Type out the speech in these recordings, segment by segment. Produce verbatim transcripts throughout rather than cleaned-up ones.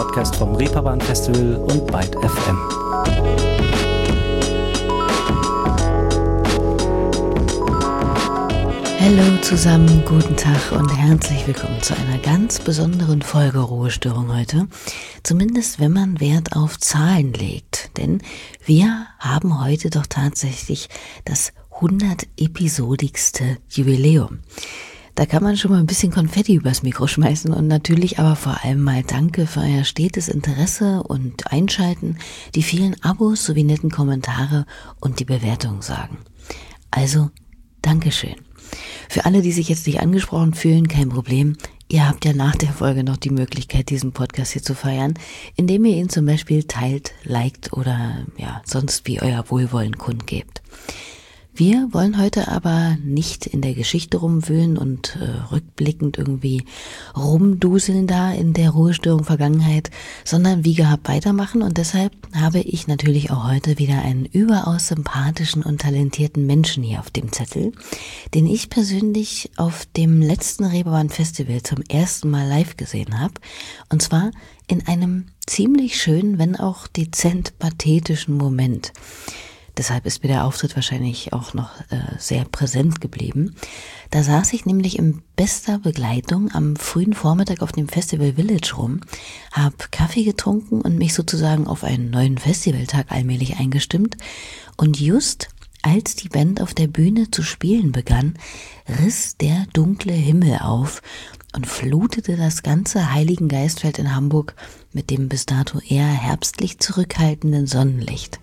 Podcast vom Reeperbahn Festival und Byte F M. Hallo zusammen, guten Tag und herzlich willkommen zu einer ganz besonderen Folge Ruhestörung heute. Zumindest wenn man Wert auf Zahlen legt, denn wir haben heute doch tatsächlich das hundert-episodigste Jubiläum. Da kann man schon mal ein bisschen Konfetti übers Mikro schmeißen und natürlich aber vor allem mal Danke für euer stetes Interesse und Einschalten, die vielen Abos sowie netten Kommentare und die Bewertungen sagen. Also, Dankeschön. Für alle, die sich jetzt nicht angesprochen fühlen, kein Problem. Ihr habt ja nach der Folge noch die Möglichkeit, diesen Podcast hier zu feiern, indem ihr ihn zum Beispiel teilt, liked oder ja sonst wie euer Wohlwollen kundgebt. Wir wollen heute aber nicht in der Geschichte rumwühlen und äh, rückblickend irgendwie rumduseln da in der Ruhestörung Vergangenheit, sondern wie gehabt weitermachen, und deshalb habe ich natürlich auch heute wieder einen überaus sympathischen und talentierten Menschen hier auf dem Zettel, den ich persönlich auf dem letzten Reeperbahn Festival zum ersten Mal live gesehen habe, und zwar in einem ziemlich schönen, wenn auch dezent pathetischen Moment. Deshalb ist mir der Auftritt wahrscheinlich auch noch äh, sehr präsent geblieben. Da saß ich nämlich in bester Begleitung am frühen Vormittag auf dem Festival Village rum, hab Kaffee getrunken und mich sozusagen auf einen neuen Festivaltag allmählich eingestimmt. Und just als die Band auf der Bühne zu spielen begann, riss der dunkle Himmel auf und flutete das ganze Heiligengeistfeld in Hamburg mit dem bis dato eher herbstlich zurückhaltenden Sonnenlicht.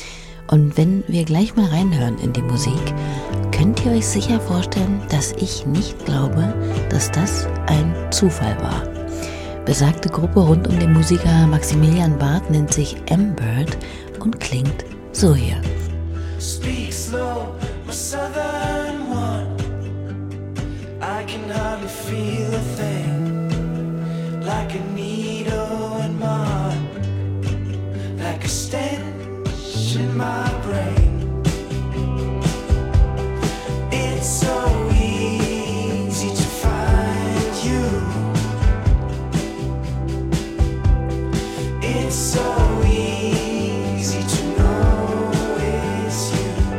Und wenn wir gleich mal reinhören in die Musik, könnt ihr euch sicher vorstellen, dass ich nicht glaube, dass das ein Zufall war. Besagte Gruppe rund um den Musiker Maximilian Barth nennt sich M-Bird und klingt so hier. Speak slow, my southern one. I can hardly feel a thing. Like a needle in my heart. Like a stench in my brain. It's so easy to find you. It's so easy to know it's you.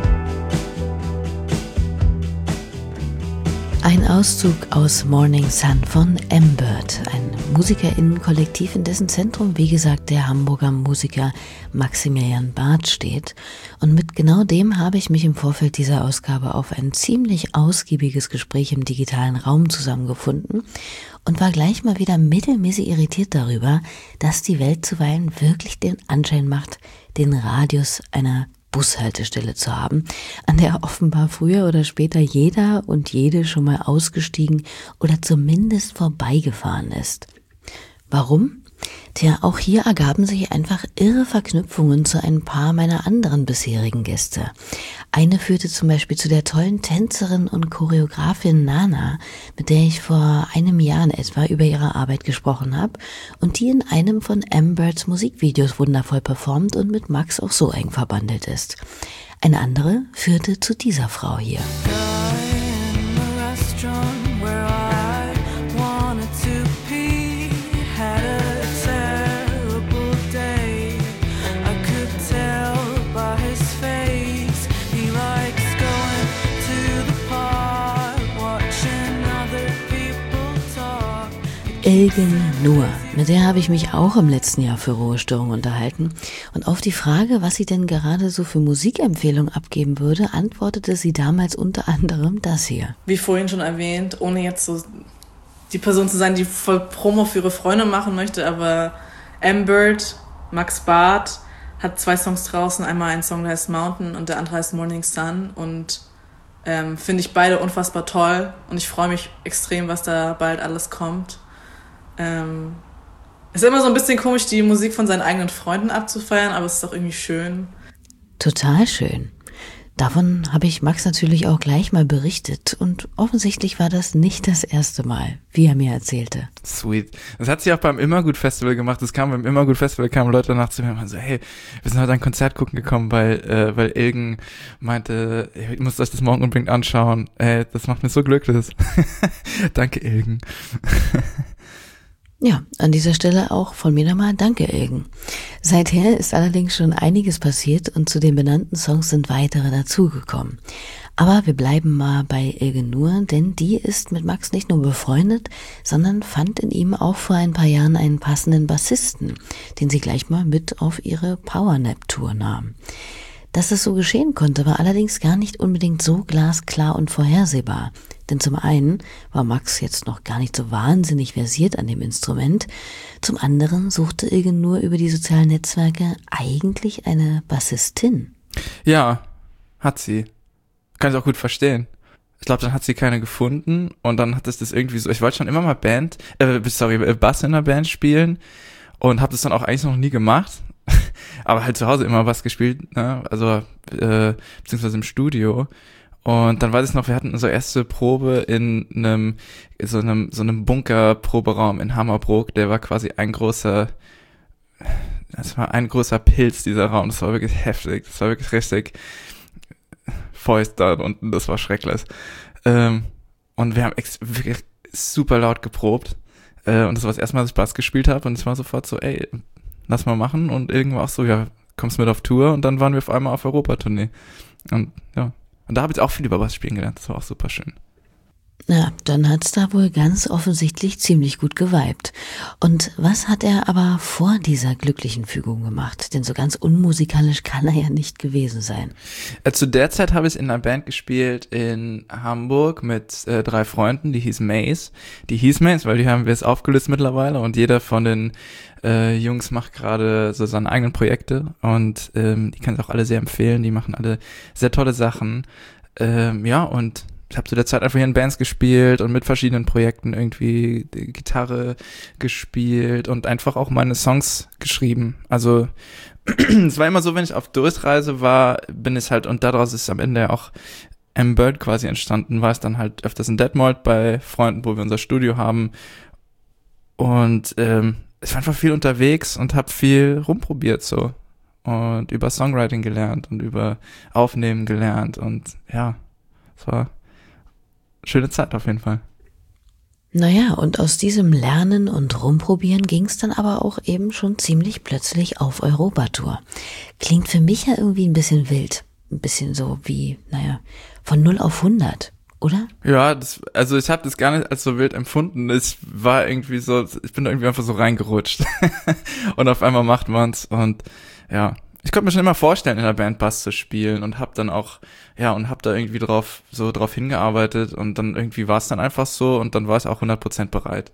Ein Auszug aus Morning Sun von M-Bird, ein MusikerInnen-Kollektiv, in dessen Zentrum, wie gesagt, der Hamburger Musiker Maximilian Barth steht. Und mit genau dem habe ich mich im Vorfeld dieser Ausgabe auf ein ziemlich ausgiebiges Gespräch im digitalen Raum zusammengefunden und war gleich mal wieder mittelmäßig irritiert darüber, dass die Welt zuweilen wirklich den Anschein macht, den Radius einer Bushaltestelle zu haben, an der offenbar früher oder später jeder und jede schon mal ausgestiegen oder zumindest vorbeigefahren ist. Warum? Tja, auch hier ergaben sich einfach irre Verknüpfungen zu ein paar meiner anderen bisherigen Gäste. Eine führte zum Beispiel zu der tollen Tänzerin und Choreografin Nana, mit der ich vor einem Jahr in etwa über ihre Arbeit gesprochen habe und die in einem von M-Birds Musikvideos wundervoll performt und mit Max auch so eng verbandelt ist. Eine andere führte zu dieser Frau hier. Ilgen Nur, mit der habe ich mich auch im letzten Jahr für Ruhestörung unterhalten, und auf die Frage, was sie denn gerade so für Musikempfehlungen abgeben würde, antwortete sie damals unter anderem das hier. Wie vorhin schon erwähnt, ohne jetzt so die Person zu sein, die voll Promo für ihre Freunde machen möchte, aber M-Bird, Max Barth, hat zwei Songs draußen, einmal ein Song, der heißt Mountain und der andere heißt Morning Sun, und ähm, finde ich beide unfassbar toll und ich freue mich extrem, was da bald alles kommt. Ähm, ist immer so ein bisschen komisch, die Musik von seinen eigenen Freunden abzufeiern, aber es ist doch irgendwie schön. Total schön. Davon habe ich Max natürlich auch gleich mal berichtet und offensichtlich war das nicht das erste Mal, wie er mir erzählte. Sweet. Das hat sie auch beim Immergut-Festival gemacht. Das kam beim Immergut-Festival, kamen Leute danach zu mir und waren so, hey, wir sind heute ein Konzert gucken gekommen, weil äh, weil Ilgen meinte, ihr müsst euch das morgen unbedingt anschauen. Ey, das macht mich so glücklich. Danke, Ilgen. Ja, an dieser Stelle auch von mir nochmal Danke, Ilgen. Seither ist allerdings schon einiges passiert und zu den benannten Songs sind weitere dazugekommen. Aber wir bleiben mal bei Ilgen nur, denn die ist mit Max nicht nur befreundet, sondern fand in ihm auch vor ein paar Jahren einen passenden Bassisten, den sie gleich mal mit auf ihre Powernap-Tour nahm. Dass es so geschehen konnte, war allerdings gar nicht unbedingt so glasklar und vorhersehbar. Denn zum einen war Max jetzt noch gar nicht so wahnsinnig versiert an dem Instrument, zum anderen suchte Ilgen nur über die sozialen Netzwerke eigentlich eine Bassistin. Ja, hat sie. Kann ich auch gut verstehen. Ich glaube, dann hat sie keine gefunden und dann hat es das irgendwie so, ich wollte schon immer mal Band, äh, sorry, Bass in einer Band spielen und habe das dann auch eigentlich noch nie gemacht. Aber halt zu Hause immer was gespielt, ne? Also äh, beziehungsweise im Studio. Und dann weiß ich noch, wir hatten unsere erste Probe in einem so einem so einem Bunker-Proberaum in Hammerbrook. Der war quasi ein großer, das war ein großer Pilz, dieser Raum. Das war wirklich heftig. Das war wirklich richtig feucht da unten. Das war schrecklich. Ähm, und wir haben ex- wirklich super laut geprobt. Äh, und das war das erste Mal, dass ich Bass gespielt habe. Und ich war sofort so, ey, lass mal machen. Und irgendwo auch so, ja, kommst mit auf Tour. Und dann waren wir auf einmal auf Europatournee. Und ja, und da habe ich auch viel über Bass spielen gelernt. Das war auch super schön. Ja, dann hat's da wohl ganz offensichtlich ziemlich gut geweibt. Und was hat er aber vor dieser glücklichen Fügung gemacht? Denn so ganz unmusikalisch kann er ja nicht gewesen sein. Äh, zu der Zeit habe ich in einer Band gespielt in Hamburg mit äh, drei Freunden, die hieß Maze. Die hieß Maze, weil die haben wir jetzt aufgelöst mittlerweile und jeder von den äh, Jungs macht gerade so seine eigenen Projekte und ähm, die kann ich auch alle sehr empfehlen. Die machen alle sehr tolle Sachen. Ähm, ja, und ich habe zu der Zeit einfach hier in Bands gespielt und mit verschiedenen Projekten irgendwie die Gitarre gespielt und einfach auch meine Songs geschrieben. Also es war immer so, wenn ich auf Durchreise war, bin ich halt, und daraus ist am Ende auch M-Bird quasi entstanden, war es dann halt öfters in Detmold bei Freunden, wo wir unser Studio haben. Und ähm, ich war einfach viel unterwegs und habe viel rumprobiert so und über Songwriting gelernt und über Aufnehmen gelernt und ja, es war schöne Zeit auf jeden Fall. Naja, und aus diesem Lernen und Rumprobieren ging's dann aber auch eben schon ziemlich plötzlich auf Europatour. Klingt für mich ja irgendwie ein bisschen wild. Ein bisschen so wie, naja, von null auf hundert, oder? Ja, das, also ich habe das gar nicht als so wild empfunden. Ich war irgendwie so, ich bin da irgendwie einfach so reingerutscht. Und auf einmal macht man's und ja. Ich konnte mir schon immer vorstellen, in der Band Bass zu spielen und hab dann auch, ja, und hab da irgendwie drauf, so drauf hingearbeitet und dann irgendwie war es dann einfach so und dann war ich auch hundert Prozent bereit.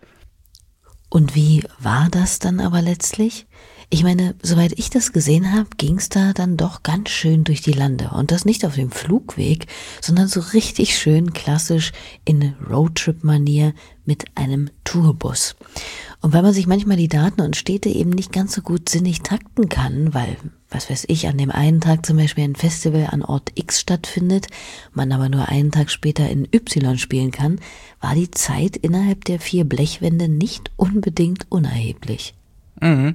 Und wie war das dann aber letztlich? Ich meine, soweit ich das gesehen habe, ging's da dann doch ganz schön durch die Lande. Und das nicht auf dem Flugweg, sondern so richtig schön klassisch in Roadtrip-Manier mit einem Tourbus. Und weil man sich manchmal die Daten und Städte eben nicht ganz so gut sinnig takten kann, weil, was weiß ich, an dem einen Tag zum Beispiel ein Festival an Ort X stattfindet, man aber nur einen Tag später in Y spielen kann, war die Zeit innerhalb der vier Blechwände nicht unbedingt unerheblich. Mhm.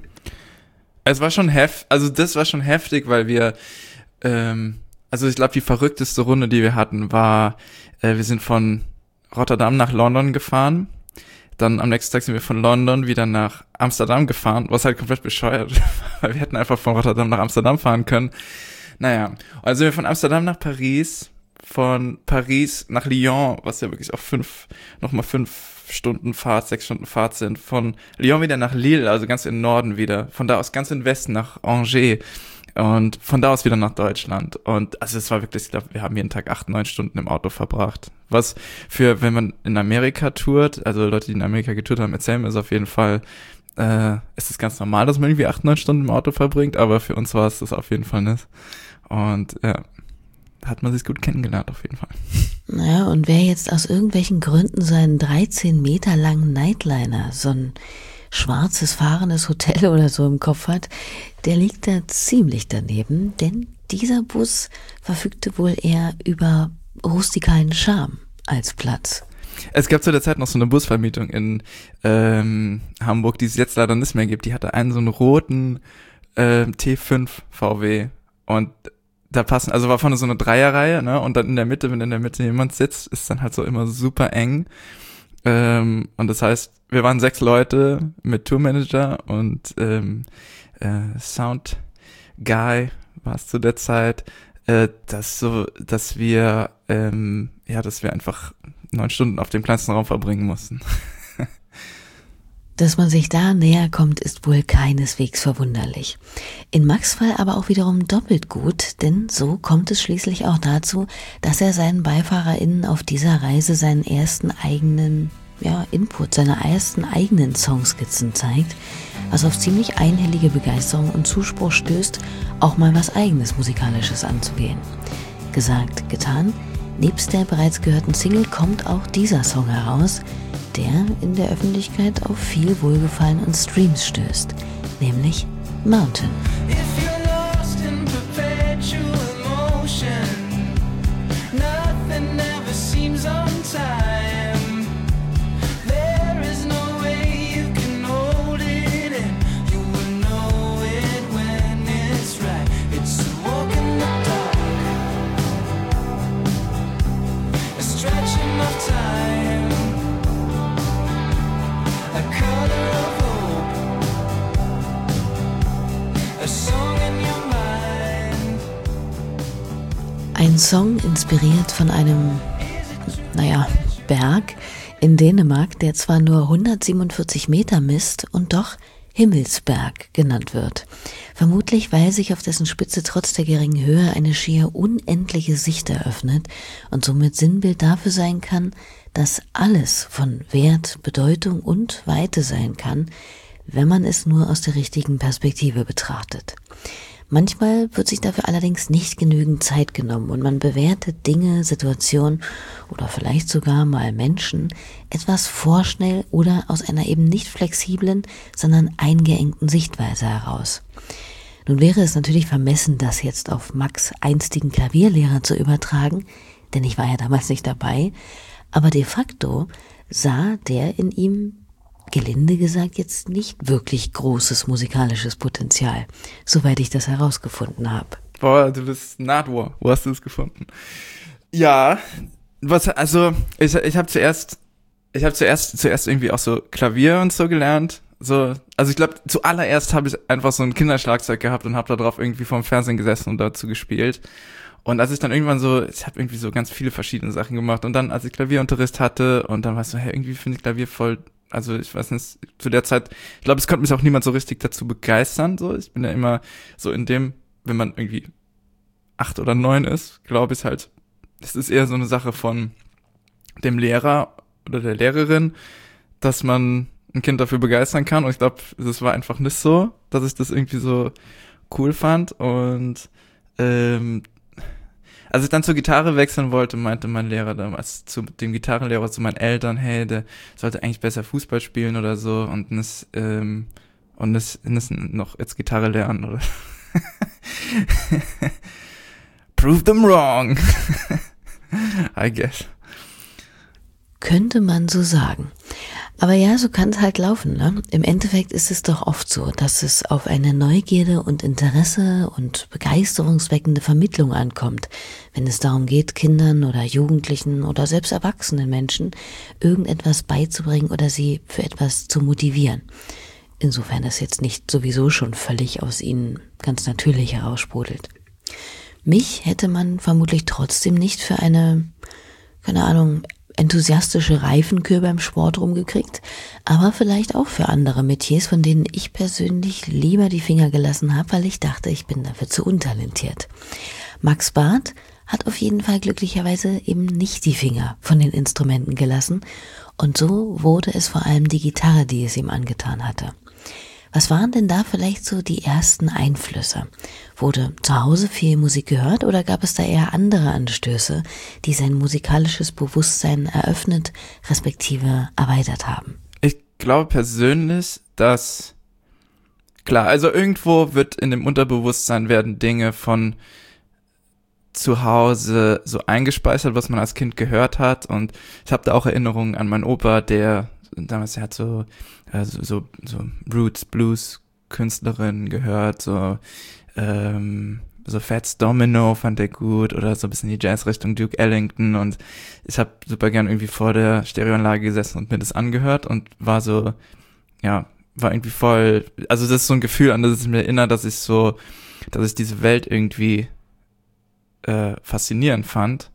Es war schon heft, also das war schon heftig, weil wir, ähm, also ich glaube, die verrückteste Runde, die wir hatten, war, äh, wir sind von Rotterdam nach London gefahren. Dann am nächsten Tag sind wir von London wieder nach Amsterdam gefahren, was halt komplett bescheuert, weil wir hätten einfach von Rotterdam nach Amsterdam fahren können. Naja, also sind wir von Amsterdam nach Paris, von Paris nach Lyon, was ja wirklich auch fünf, nochmal fünf Stunden Fahrt, sechs Stunden Fahrt sind, von Lyon wieder nach Lille, also ganz in Norden wieder, von da aus ganz in Westen nach Angers und von da aus wieder nach Deutschland. Und also es war wirklich, ich glaube, wir haben jeden Tag acht, neun Stunden im Auto verbracht. Was für, wenn man in Amerika tourt, also Leute, die in Amerika getourt haben, erzählen mir es auf jeden Fall, äh, ist es ganz normal, dass man irgendwie acht, neun Stunden im Auto verbringt, aber für uns war es das auf jeden Fall nicht. Und ja, da hat man sich gut kennengelernt auf jeden Fall. Naja, und wer jetzt aus irgendwelchen Gründen seinen dreizehn Meter langen Nightliner, so ein schwarzes fahrendes Hotel oder so im Kopf hat, der liegt da ziemlich daneben, denn dieser Bus verfügte wohl eher über rustikalen Charme als Platz. Es gab zu der Zeit noch so eine Busvermietung in ähm, Hamburg, die es jetzt leider nicht mehr gibt. Die hatte einen so einen roten äh, T fünf V W und da passen, also war vorne so eine Dreierreihe, ne, und dann in der Mitte, wenn in der Mitte jemand sitzt, ist dann halt so immer super eng. Ähm, und das heißt, wir waren sechs Leute mit Tourmanager und ähm, äh, Sound Guy war es zu der Zeit, äh, dass so, dass wir ähm, ja, dass wir einfach neun Stunden auf dem kleinsten Raum verbringen mussten. Dass man sich da näher kommt, ist wohl keineswegs verwunderlich. In Max' Fall aber auch wiederum doppelt gut, denn so kommt es schließlich auch dazu, dass er seinen BeifahrerInnen auf dieser Reise seinen ersten eigenen ja, Input, seine ersten eigenen Songskizzen zeigt, was auf ziemlich einhellige Begeisterung und Zuspruch stößt, auch mal was Eigenes Musikalisches anzugehen. Gesagt, getan, nebst der bereits gehörten Single kommt auch dieser Song heraus, der in der Öffentlichkeit auf viel Wohlgefallen und Streams stößt, nämlich Mountain. If you're lost in perpetual motion, nothing ever seems on time. There is no way you can hold it in. You will know it when it's right. It's a walk in the dark, a stretching of time, a color of hope, a song in your mind. Ein Song inspiriert von einem, naja, Berg in Dänemark, der zwar nur hundertsiebenundvierzig Meter misst und doch Himmelsberg genannt wird. Vermutlich, weil sich auf dessen Spitze trotz der geringen Höhe eine schier unendliche Sicht eröffnet und somit Sinnbild dafür sein kann, dass alles von Wert, Bedeutung und Weite sein kann, wenn man es nur aus der richtigen Perspektive betrachtet. Manchmal wird sich dafür allerdings nicht genügend Zeit genommen und man bewertet Dinge, Situationen oder vielleicht sogar mal Menschen etwas vorschnell oder aus einer eben nicht flexiblen, sondern eingeengten Sichtweise heraus. Nun wäre es natürlich vermessen, das jetzt auf Max' einstigen Klavierlehrer zu übertragen, denn ich war ja damals nicht dabei, aber de facto sah der in ihm, gelinde gesagt, jetzt nicht wirklich großes musikalisches Potenzial, soweit ich das herausgefunden habe. Boah, du bist Nahtour. Wo hast du es gefunden? Ja, was, also, ich, ich habe zuerst, ich habe zuerst, zuerst irgendwie auch so Klavier und so gelernt. So, also ich glaube, zuallererst habe ich einfach so ein Kinderschlagzeug gehabt und habe da drauf irgendwie vorm Fernsehen gesessen und dazu gespielt. Und als ich dann irgendwann so, ich habe irgendwie so ganz viele verschiedene Sachen gemacht und dann, als ich Klavierunterricht hatte und dann war ich so, hey, irgendwie finde ich Klavier voll, also ich weiß nicht, zu der Zeit, ich glaube, es konnte mich auch niemand so richtig dazu begeistern, so, ich bin ja immer so in dem, wenn man irgendwie acht oder neun ist, glaube ich halt, es ist eher so eine Sache von dem Lehrer oder der Lehrerin, dass man ein Kind dafür begeistern kann und ich glaube, es war einfach nicht so, dass ich das irgendwie so cool fand und ähm, als ich dann zur Gitarre wechseln wollte, meinte mein Lehrer damals zu dem Gitarrenlehrer, zu meinen Eltern, hey, der sollte eigentlich besser Fußball spielen oder so und das, ähm, und das, das noch jetzt Gitarre lernen, oder? Prove them wrong. I guess. Könnte man so sagen. Aber ja, so kann es halt laufen, ne? Im Endeffekt ist es doch oft so, dass es auf eine Neugierde und Interesse und begeisterungsweckende Vermittlung ankommt, wenn es darum geht, Kindern oder Jugendlichen oder selbst erwachsenen Menschen irgendetwas beizubringen oder sie für etwas zu motivieren. Insofern das jetzt nicht sowieso schon völlig aus ihnen ganz natürlich heraussprudelt. Mich hätte man vermutlich trotzdem nicht für eine, keine Ahnung, enthusiastische Reifenkür beim Sport rumgekriegt, aber vielleicht auch für andere Metiers, von denen ich persönlich lieber die Finger gelassen habe, weil ich dachte, ich bin dafür zu untalentiert. Max Barth hat auf jeden Fall glücklicherweise eben nicht die Finger von den Instrumenten gelassen und so wurde es vor allem die Gitarre, die es ihm angetan hatte. Was waren denn da vielleicht so die ersten Einflüsse? Wurde zu Hause viel Musik gehört oder gab es da eher andere Anstöße, die sein musikalisches Bewusstsein eröffnet, respektive erweitert haben? Ich glaube persönlich, dass, klar, also irgendwo wird in dem Unterbewusstsein werden Dinge von zu Hause so eingespeichert, was man als Kind gehört hat und ich habe da auch Erinnerungen an meinen Opa, der damals, er hat so, also so, so Roots, Blues Künstlerinnen gehört, so, ähm, so Fats Domino fand er gut oder so ein bisschen die Jazz-Richtung Duke Ellington und ich habe super gern irgendwie vor der Stereoanlage gesessen und mir das angehört und war so, ja, war irgendwie voll, also das ist so ein Gefühl, an das ich mir erinnere, dass ich so, dass ich diese Welt irgendwie äh, faszinierend fand.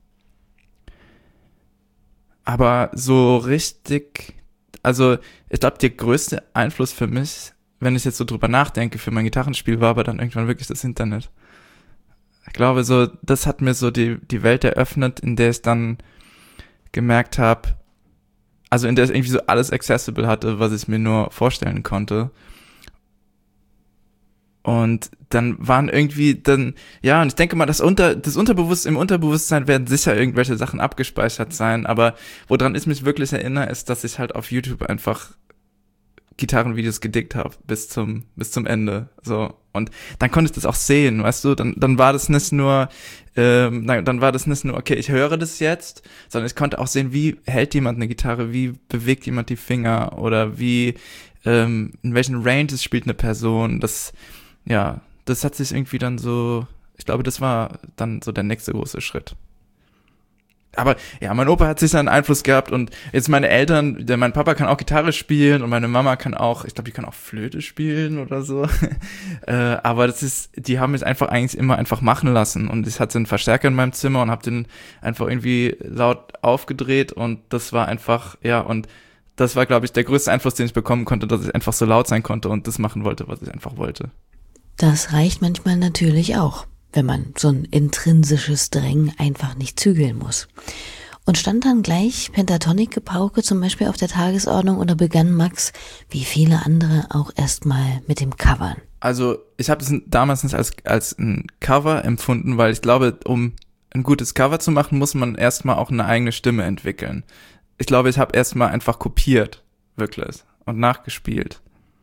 Aber so richtig, also ich glaube, der größte Einfluss für mich, wenn ich jetzt so drüber nachdenke, für mein Gitarrenspiel war aber dann irgendwann wirklich das Internet. Ich glaube so, das hat mir so die die Welt eröffnet, in der ich dann gemerkt habe, also in der ich irgendwie so alles accessible hatte, was ich mir nur vorstellen konnte. Und dann waren irgendwie dann, ja, und ich denke mal, das unter das Unterbewusstsein, im Unterbewusstsein werden sicher irgendwelche Sachen abgespeichert sein, aber woran ich mich wirklich erinnere, ist, dass ich halt auf YouTube einfach Gitarrenvideos gedickt habe bis zum bis zum Ende, so, und dann konnte ich das auch sehen, weißt du, dann dann war das nicht nur ähm, dann, dann war das nicht nur, okay, ich höre das jetzt, sondern ich konnte auch sehen, wie hält jemand eine Gitarre, wie bewegt jemand die Finger oder wie ähm, in welchen Ranges spielt eine Person, das, ja, das hat sich irgendwie dann so, ich glaube, das war dann so der nächste große Schritt. Aber ja, mein Opa hat sich dann Einfluss gehabt und jetzt meine Eltern, der, mein Papa kann auch Gitarre spielen und meine Mama kann auch, ich glaube, die kann auch Flöte spielen oder so. äh, aber das ist, die haben mich einfach eigentlich immer einfach machen lassen und ich hatte einen Verstärker in meinem Zimmer und habe den einfach irgendwie laut aufgedreht und das war einfach, ja, und das war, glaube ich, der größte Einfluss, den ich bekommen konnte, dass ich einfach so laut sein konnte und das machen wollte, was ich einfach wollte. Das reicht manchmal natürlich auch, wenn man so ein intrinsisches Drängen einfach nicht zügeln muss. Und stand dann gleich Pentatonix-Gepauke zum Beispiel auf der Tagesordnung oder begann Max, wie viele andere, auch erstmal mit dem Covern? Also ich habe es damals nicht als, als ein Cover empfunden, weil ich glaube, um ein gutes Cover zu machen, muss man erstmal auch eine eigene Stimme entwickeln. Ich glaube, ich habe erstmal einfach kopiert, wirklich, und nachgespielt.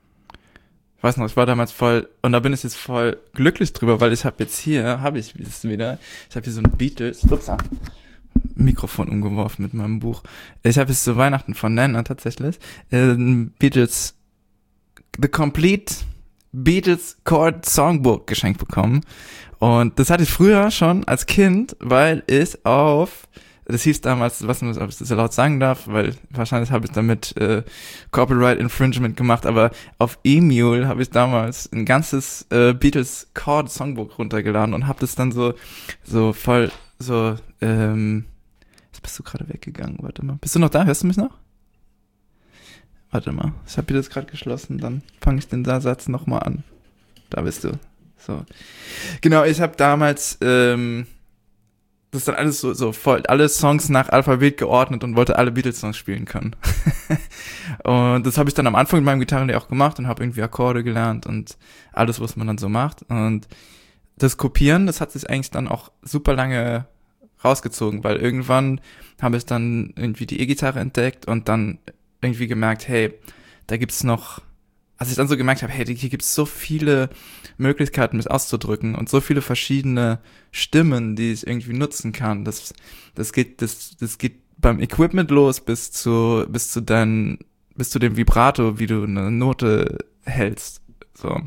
Ich weiß noch, ich war damals voll, und da bin ich jetzt voll glücklich drüber, weil ich habe jetzt hier, habe ich es wieder, ich habe hier so ein Beatles, ups, Mikrofon umgeworfen mit meinem Buch. Ich habe jetzt zu Weihnachten von Nana tatsächlich äh, ein Beatles, The Complete Beatles Chord Songbook geschenkt bekommen. Und das hatte ich früher schon als Kind, weil ich auf, das hieß damals, was man, ob ich das so laut sagen darf, weil wahrscheinlich habe ich damit äh, Copyright Infringement gemacht, aber auf E-Mule habe ich damals ein ganzes äh, Beatles Chord Songbook runtergeladen und habe das dann so so voll so ähm jetzt bist du gerade weggegangen, warte mal. Bist du noch da? Hörst du mich noch? Warte mal, ich habe hier das gerade geschlossen, dann fange ich den Satz nochmal an. Da bist du. So. Genau, ich habe damals ähm das ist dann alles so, so voll, alle Songs nach Alphabet geordnet und wollte alle Beatles-Songs spielen können. Und das habe ich dann am Anfang mit meinem Gitarrenlehrer auch gemacht und habe irgendwie Akkorde gelernt und alles, was man dann so macht. Und das Kopieren, das hat sich eigentlich dann auch super lange rausgezogen, weil irgendwann habe ich dann irgendwie die E-Gitarre entdeckt und dann irgendwie gemerkt, hey, da gibt's noch, als ich dann so gemerkt habe, hey, hier gibt's so viele Möglichkeiten, mich auszudrücken und so viele verschiedene Stimmen, die ich irgendwie nutzen kann. Das, das geht, das, das geht beim Equipment los bis zu, bis zu dein, bis zu dem Vibrato, wie du eine Note hältst. So.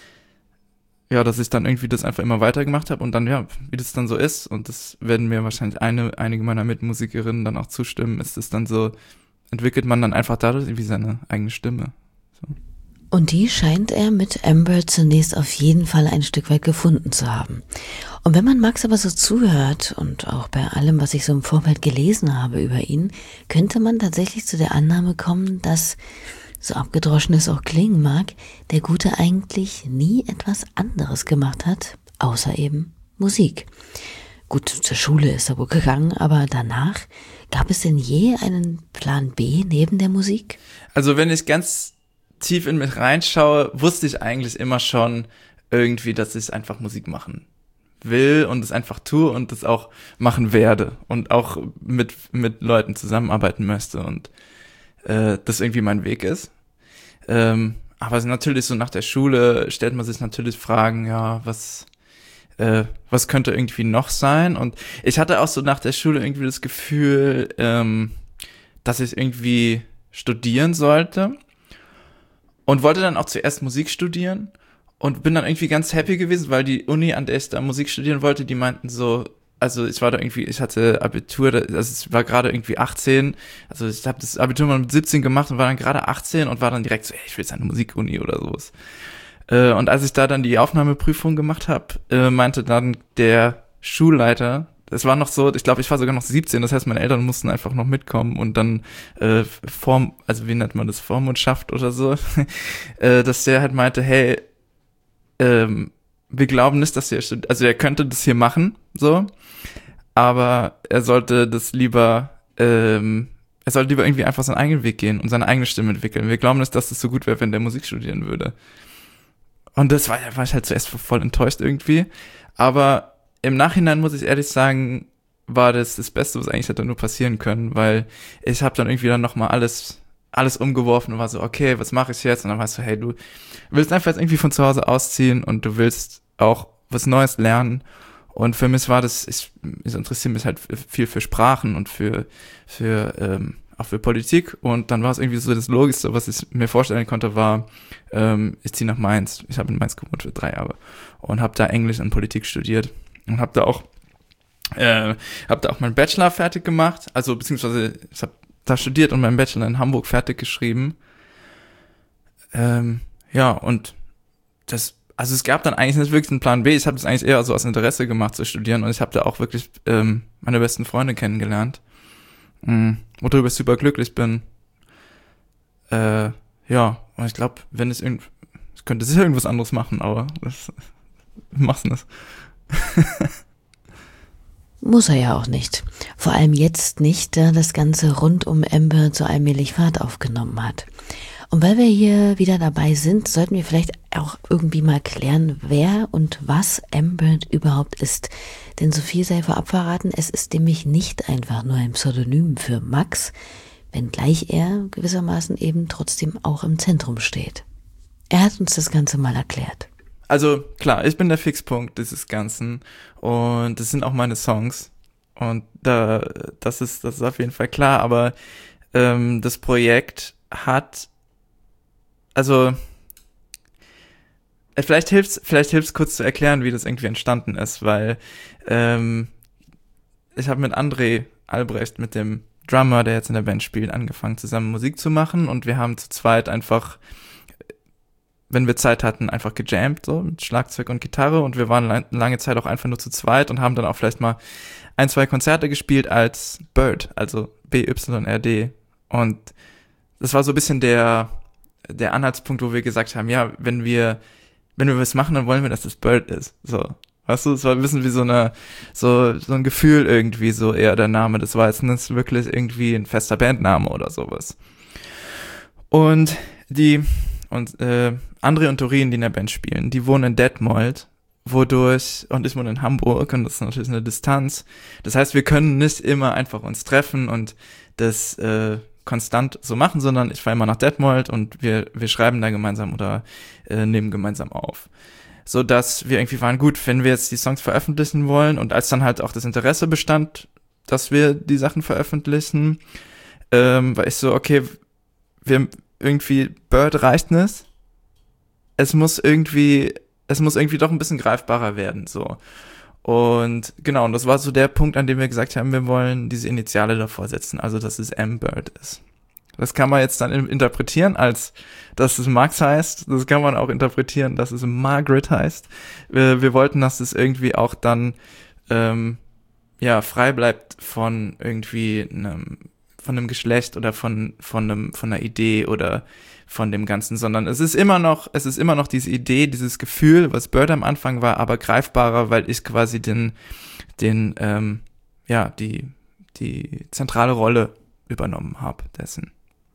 Ja, dass ich dann irgendwie das einfach immer weitergemacht habe und dann, ja, wie das dann so ist, und das werden mir wahrscheinlich eine, einige meiner Mitmusikerinnen dann auch zustimmen, ist es dann so, entwickelt man dann einfach dadurch irgendwie seine eigene Stimme. So. Und die scheint er mit Amber zunächst auf jeden Fall ein Stück weit gefunden zu haben. Und wenn man Max aber so zuhört und auch bei allem, was ich so im Vorfeld gelesen habe über ihn, könnte man tatsächlich zu der Annahme kommen, dass, so abgedroschen es auch klingen mag, der Gute eigentlich nie etwas anderes gemacht hat, außer eben Musik. Gut, zur Schule ist er wohl gegangen, aber danach, gab es denn je einen Plan B neben der Musik? Also wenn ich ganz tief in mich reinschaue, wusste ich eigentlich immer schon irgendwie, dass ich einfach Musik machen will und es einfach tue und es auch machen werde und auch mit mit Leuten zusammenarbeiten möchte und äh, das irgendwie mein Weg ist. Ähm, aber natürlich so nach der Schule stellt man sich natürlich Fragen, ja, was äh, was könnte irgendwie noch sein? Und ich hatte auch so nach der Schule irgendwie das Gefühl, ähm, dass ich irgendwie studieren sollte. Und wollte dann auch zuerst Musik studieren und bin dann irgendwie ganz happy gewesen, weil die Uni, an der ich da Musik studieren wollte, die meinten so, also ich war da irgendwie, ich hatte Abitur, also ich war gerade irgendwie achtzehn, also ich habe das Abitur mal mit siebzehn gemacht und war dann gerade achtzehn und war dann direkt so, ey, ich will jetzt eine Musikuni oder sowas. Äh, und als ich da dann die Aufnahmeprüfung gemacht habe, äh, meinte dann der Schulleiter, es war noch so, ich glaube, ich war sogar noch siebzehn, das heißt, meine Eltern mussten einfach noch mitkommen und dann äh, Form, also wie nennt man das, Vormundschaft oder so, äh, dass der halt meinte, hey, ähm, wir glauben nicht, dass er, also er könnte das hier machen, so, aber er sollte das lieber, ähm, er sollte lieber irgendwie einfach seinen eigenen Weg gehen und seine eigene Stimme entwickeln. Wir glauben nicht, dass das so gut wäre, wenn der Musik studieren würde. Und das war, da war ich halt zuerst voll enttäuscht irgendwie, aber im Nachhinein muss ich ehrlich sagen, war das das Beste, was eigentlich hätte nur passieren können, weil ich habe dann irgendwie dann nochmal alles alles umgeworfen und war so, okay, was mache ich jetzt? Und dann warst du, hey, du willst einfach jetzt irgendwie von zu Hause ausziehen und du willst auch was Neues lernen. Und für mich war das, ich, ich interessiere mich halt viel für Sprachen und für für ähm, auch für Politik. Und dann war es irgendwie so das Logischste, was ich mir vorstellen konnte, war, ähm, ich ziehe nach Mainz. Ich habe in Mainz gewohnt für drei Jahre und habe da Englisch und Politik studiert. Und habe da auch äh, habe da auch meinen Bachelor fertig gemacht, also beziehungsweise ich habe da studiert und meinen Bachelor in Hamburg fertig geschrieben. Ähm, ja, und das, also es gab dann eigentlich nicht wirklich einen Plan B, ich habe das eigentlich eher so aus Interesse gemacht zu studieren und ich habe da auch wirklich ähm, meine besten Freunde kennengelernt, mhm, worüber ich super glücklich bin. Äh, ja, und ich glaube, wenn es irgend, ich könnte sicher irgendwas anderes machen, aber das mach's nicht. Muss er ja auch nicht. Vor allem jetzt nicht, da das Ganze rund um Amber so allmählich Fahrt aufgenommen hat. Und weil wir hier wieder dabei sind, sollten wir vielleicht auch irgendwie mal klären, wer und was Amber überhaupt ist. Denn so viel sei vorab verraten, es ist nämlich nicht einfach nur ein Pseudonym für Max, wenngleich er gewissermaßen eben trotzdem auch im Zentrum steht. Er hat uns das Ganze mal erklärt. Also klar, ich bin der Fixpunkt dieses Ganzen und das sind auch meine Songs und da das ist das ist auf jeden Fall klar, aber ähm, das Projekt hat, also äh, vielleicht hilft's vielleicht hilft's kurz zu erklären, wie das irgendwie entstanden ist, weil ähm, ich habe mit André Albrecht, mit dem Drummer, der jetzt in der Band spielt, angefangen zusammen Musik zu machen und wir haben zu zweit einfach, wenn wir Zeit hatten, einfach gejammt, so mit Schlagzeug und Gitarre und wir waren lang, lange Zeit auch einfach nur zu zweit und haben dann auch vielleicht mal ein, zwei Konzerte gespielt als Bird, also B Y R D und das war so ein bisschen der der Anhaltspunkt, wo wir gesagt haben, ja, wenn wir wenn wir was machen, dann wollen wir, dass das Bird ist, so. Weißt du, es war ein bisschen wie so eine, so, so ein Gefühl irgendwie, so eher der Name, das war jetzt nicht wirklich irgendwie ein fester Bandname oder sowas. Und die Und äh, André und Torin, die in der Band spielen, die wohnen in Detmold, wodurch, und ich wohne in Hamburg, und das ist natürlich eine Distanz. Das heißt, wir können nicht immer einfach uns treffen und das äh, konstant so machen, sondern ich fahre immer nach Detmold und wir wir schreiben da gemeinsam oder äh, nehmen gemeinsam auf. So dass wir irgendwie waren, gut, wenn wir jetzt die Songs veröffentlichen wollen und als dann halt auch das Interesse bestand, dass wir die Sachen veröffentlichen, ähm, war ich so, okay, wir irgendwie, Bird reicht nicht. Es muss irgendwie, es muss irgendwie doch ein bisschen greifbarer werden, so. Und genau, und das war so der Punkt, an dem wir gesagt haben, wir wollen diese Initiale davor setzen, also dass es M-Bird ist. Das kann man jetzt dann interpretieren, als dass es Max heißt. Das kann man auch interpretieren, dass es Margaret heißt. Wir, wir wollten, dass es irgendwie auch dann ähm, ja frei bleibt von irgendwie einem von einem Geschlecht oder von von einem von einer Idee oder von dem Ganzen, sondern es ist immer noch es ist immer noch diese Idee, dieses Gefühl, was Bird am Anfang war, aber greifbarer, weil ich quasi den den ähm, ja die die zentrale Rolle übernommen habe dessen.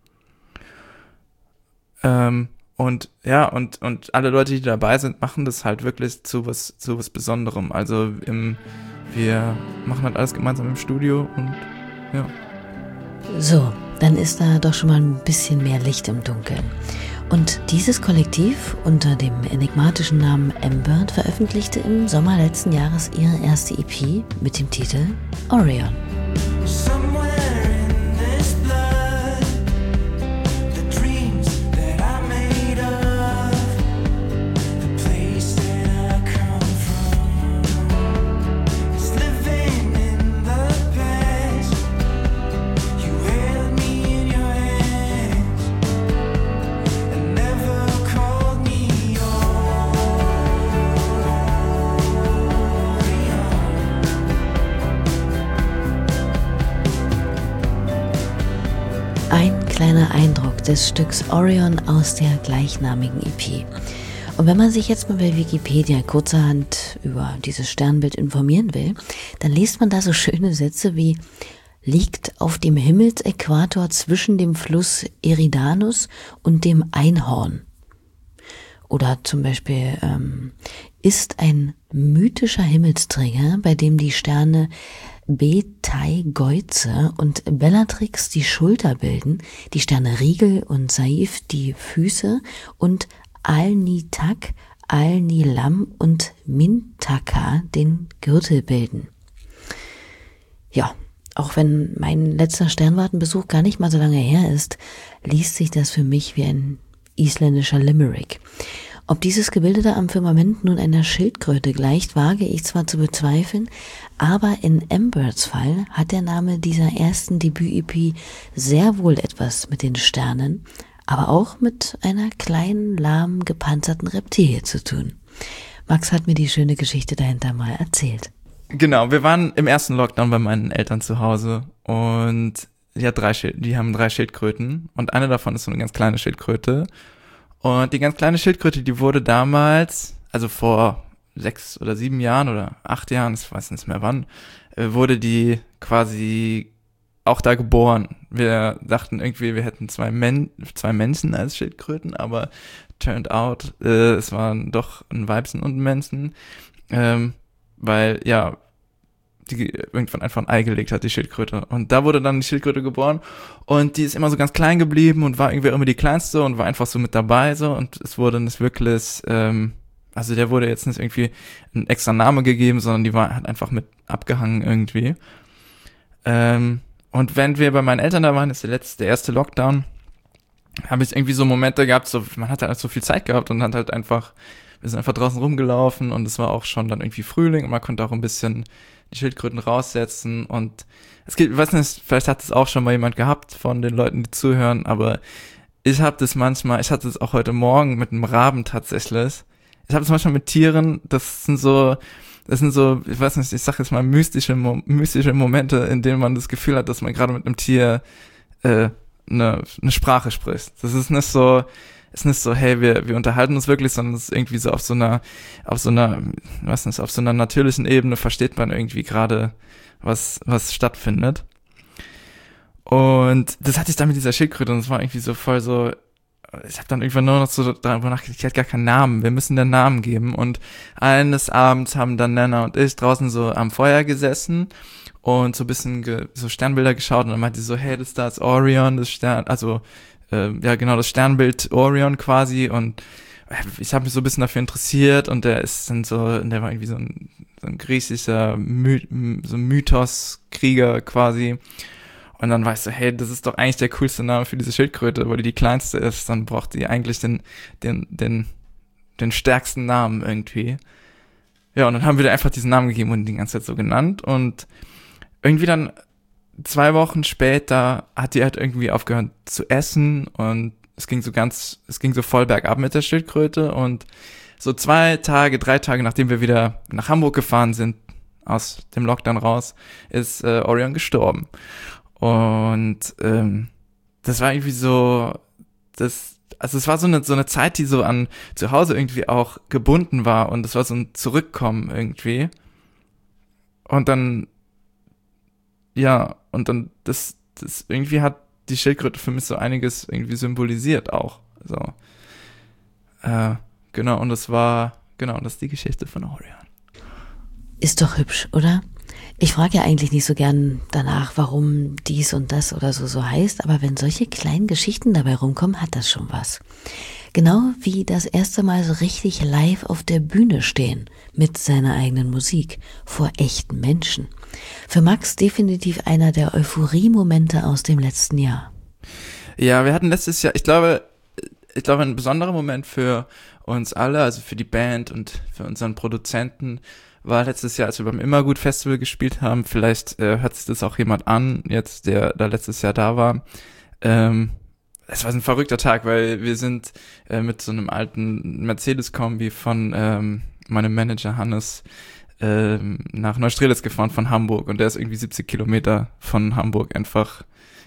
Ähm, und ja und und alle Leute, die dabei sind, machen das halt wirklich zu was zu was Besonderem. Also im wir machen halt alles gemeinsam im Studio und ja. So, dann ist da doch schon mal ein bisschen mehr Licht im Dunkeln. Und dieses Kollektiv unter dem enigmatischen Namen M-Bird veröffentlichte im Sommer letzten Jahres ihre erste E P mit dem Titel Orion. Place ein kleiner Eindruck des Stücks Orion aus der gleichnamigen E P. Und wenn man sich jetzt mal bei Wikipedia kurzerhand über dieses Sternbild informieren will, dann liest man da so schöne Sätze wie: liegt auf dem Himmelsäquator zwischen dem Fluss Eridanus und dem Einhorn. Oder zum Beispiel ähm, ist ein mythischer Himmelsträger, bei dem die Sterne Beteigeuze und Bellatrix die Schulter bilden, die Sterne Rigel und Saif die Füße und Alnitak, Alnilam und Mintaka den Gürtel bilden. Ja, auch wenn mein letzter Sternwartenbesuch gar nicht mal so lange her ist, liest sich das für mich wie ein isländischer Limerick. Ob dieses Gebilde da am Firmament nun einer Schildkröte gleicht, wage ich zwar zu bezweifeln, aber in Embers Fall hat der Name dieser ersten Debüt-E P sehr wohl etwas mit den Sternen, aber auch mit einer kleinen, lahmen, gepanzerten Reptilie zu tun. Max hat mir die schöne Geschichte dahinter mal erzählt. Genau, wir waren im ersten Lockdown bei meinen Eltern zu Hause und die, hat drei Schild- die haben drei Schildkröten und eine davon ist so eine ganz kleine Schildkröte. Und die ganz kleine Schildkröte, die wurde damals, also vor sechs oder sieben Jahren oder acht Jahren, ich weiß nicht mehr wann, wurde die quasi auch da geboren. Wir dachten irgendwie, wir hätten zwei, Men- zwei Menschen als Schildkröten, aber turned out, äh, es waren doch ein Weibchen und ein Männchen, ähm, weil, ja, die irgendwann einfach ein Ei gelegt hat, die Schildkröte. Und da wurde dann die Schildkröte geboren und die ist immer so ganz klein geblieben und war irgendwie immer die kleinste und war einfach so mit dabei so und es wurde nicht wirklich, ähm, also der wurde jetzt nicht irgendwie ein extra Name gegeben, sondern die war halt einfach mit abgehangen irgendwie. Ähm, und wenn wir bei meinen Eltern da waren, das ist der letzte, der erste Lockdown, habe ich irgendwie so Momente gehabt, so man hat halt so viel Zeit gehabt und hat halt einfach, wir sind einfach draußen rumgelaufen und es war auch schon dann irgendwie Frühling und man konnte auch ein bisschen die Schildkröten raussetzen und es gibt, ich weiß nicht, vielleicht hat es auch schon mal jemand gehabt von den Leuten, die zuhören, aber ich habe das manchmal, ich hatte es auch heute Morgen mit einem Raben tatsächlich. Ich habe es manchmal mit Tieren, das sind so, das sind so, ich weiß nicht, ich sag jetzt mal mystische, mystische Momente, in denen man das Gefühl hat, dass man gerade mit einem Tier äh, eine, eine Sprache spricht. Das ist nicht so, ist nicht so, hey, wir, wir unterhalten uns wirklich, sondern es ist irgendwie so auf so einer, auf so einer, was nicht, auf so einer natürlichen Ebene versteht man irgendwie gerade, was, was stattfindet. Und das hatte ich dann mit dieser Schildkröte und es war irgendwie so voll so, ich habe dann irgendwann nur noch so darüber nachgedacht, ich hatte gar keinen Namen, wir müssen den Namen geben. Und eines Abends haben dann Nana und ich draußen so am Feuer gesessen und so ein bisschen ge- so Sternbilder geschaut und dann meinte sie so, hey, das da ist Orion, das Stern, also äh, ja genau, das Sternbild Orion quasi und ich habe mich so ein bisschen dafür interessiert und der ist dann so, der war irgendwie so ein, so ein griechischer My- so Mythos-Krieger quasi. Und dann weißt du, hey, das ist doch eigentlich der coolste Name für diese Schildkröte, weil die die kleinste ist, dann braucht die eigentlich den, den, den, den stärksten Namen irgendwie. Ja, und dann haben wir da einfach diesen Namen gegeben und die ganze Zeit so genannt und irgendwie dann zwei Wochen später hat die halt irgendwie aufgehört zu essen und es ging so ganz, es ging so voll bergab mit der Schildkröte und so zwei Tage, drei Tage, nachdem wir wieder nach Hamburg gefahren sind, aus dem Lockdown raus, ist äh, Orion gestorben. Und ähm, das war irgendwie so, das, also es war so eine so eine Zeit, die so an zu Hause irgendwie auch gebunden war und es war so ein Zurückkommen irgendwie. Und dann, ja, und dann das, das irgendwie hat die Schildkröte für mich so einiges irgendwie symbolisiert auch. So, äh, genau. Und das war genau, das ist die Geschichte von Orion. Ist doch hübsch, oder? Ich frage ja eigentlich nicht so gern danach, warum dies und das oder so so heißt, aber wenn solche kleinen Geschichten dabei rumkommen, hat das schon was. Genau wie das erste Mal so richtig live auf der Bühne stehen, mit seiner eigenen Musik, vor echten Menschen. Für Max definitiv einer der Euphorie-Momente aus dem letzten Jahr. Ja, wir hatten letztes Jahr, ich glaube, ich glaube, ein besonderer Moment für uns alle, also für die Band und für unseren Produzenten, war letztes Jahr, als wir beim Immergut Festival gespielt haben. Vielleicht äh, hört sich das auch jemand an, jetzt der da letztes Jahr da war. Ähm, es war ein verrückter Tag, weil wir sind äh, mit so einem alten Mercedes-Kombi von ähm, meinem Manager Hannes ähm, nach Neustrelitz gefahren von Hamburg und der ist irgendwie siebzig Kilometer von Hamburg einfach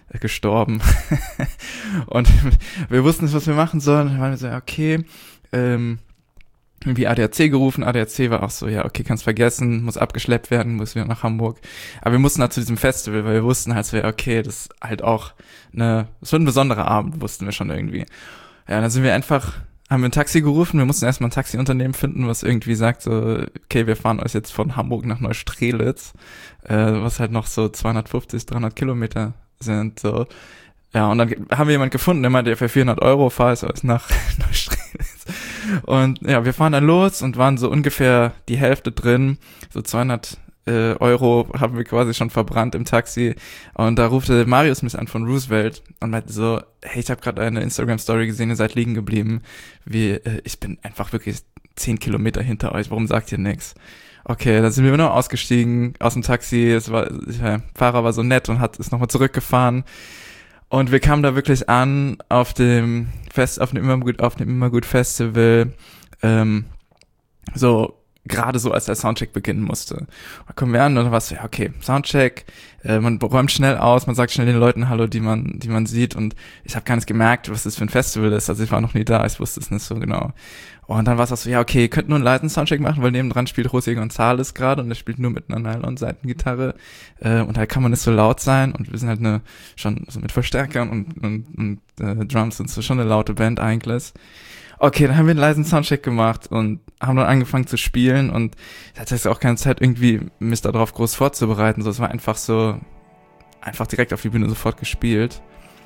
äh, gestorben. Und wir wussten nicht, was wir machen sollen. Und dann waren wir so, ja, okay, ähm, irgendwie A D A C gerufen. A D A C war auch so, ja, okay, kannst vergessen, muss abgeschleppt werden, muss wieder nach Hamburg. Aber wir mussten halt zu diesem Festival, weil wir wussten halt so, ja, okay, das ist halt auch eine, das wird ein besonderer Abend, wussten wir schon irgendwie. Ja, dann sind wir einfach, haben wir ein Taxi gerufen. Wir mussten erstmal ein Taxiunternehmen finden, was irgendwie sagt so, okay, wir fahren euch jetzt von Hamburg nach Neustrelitz, äh, was halt noch so zweihundertfünfzig, dreihundert Kilometer sind, so. Ja, und dann haben wir jemanden gefunden, der meinte, für vierhundert Euro fahr ich euch nach Neustrelitz. Und ja, wir fahren dann los und waren so ungefähr die Hälfte drin, so zweihundert äh, Euro haben wir quasi schon verbrannt im Taxi. Und da rufte Marius mich an von Roosevelt und meinte so, hey, ich habe gerade eine Instagram-Story gesehen, ihr seid liegen geblieben. Wie, äh, ich bin einfach wirklich zehn Kilometer hinter euch, warum sagt ihr nix? Okay, dann sind wir noch ausgestiegen aus dem Taxi. Es war, der Fahrer war so nett und hat ist nochmal zurückgefahren. Und wir kamen da wirklich an auf dem Fest, auf dem Immergut, auf dem Immergut Festival, ähm, so gerade so, als der Soundcheck beginnen musste. Da kommen wir an und dann war es so, ja, okay, Soundcheck, äh, man räumt schnell aus, man sagt schnell den Leuten Hallo, die man, die man sieht, und ich habe gar nicht gemerkt, was das für ein Festival ist. Also ich war noch nie da, ich wusste es nicht so genau. Und dann war es auch so, ja, okay, ihr könnt nur einen leisen Soundcheck machen, weil nebendran spielt José González gerade und der spielt nur mit einer Nylon-Seitengitarre, äh, und da kann man nicht so laut sein, und wir sind halt eine, schon so mit Verstärkern und, und, und äh, Drums und so, schon eine laute Band eigentlich. Okay, dann haben wir einen leisen Soundcheck gemacht und haben dann angefangen zu spielen, und ich hatte jetzt auch keine Zeit, irgendwie mich darauf groß vorzubereiten, so, es war einfach so, einfach direkt auf die Bühne sofort gespielt.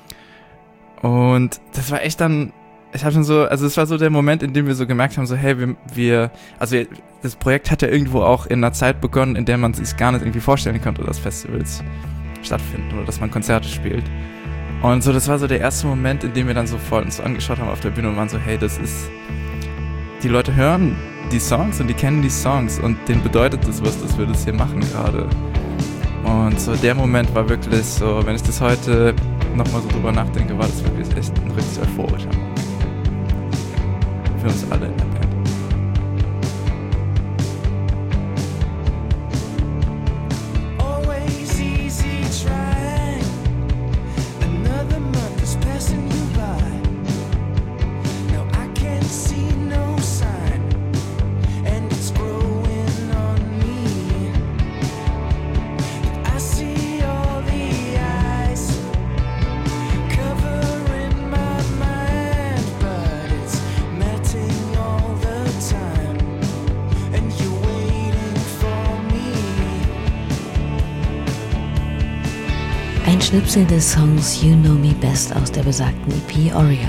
Und das war echt dann, ich habe schon so, also es war so der Moment, in dem wir so gemerkt haben, so hey, wir, wir also wir, das Projekt hat ja irgendwo auch in einer Zeit begonnen, in der man sich gar nicht irgendwie vorstellen konnte, dass Festivals stattfinden oder dass man Konzerte spielt. Und so, das war so der erste Moment, in dem wir dann so voll uns so angeschaut haben auf der Bühne und waren so, hey, das ist, die Leute hören die Songs und die kennen die Songs und denen bedeutet das was, dass wir das hier machen gerade. Und so der Moment war wirklich so, wenn ich das heute nochmal so drüber nachdenke, war das wirklich echt ein richtig euphorischer Moment. Für uns alle in der Band. Ein Schnipsel des Songs You Know Me Best aus der besagten E P Orion.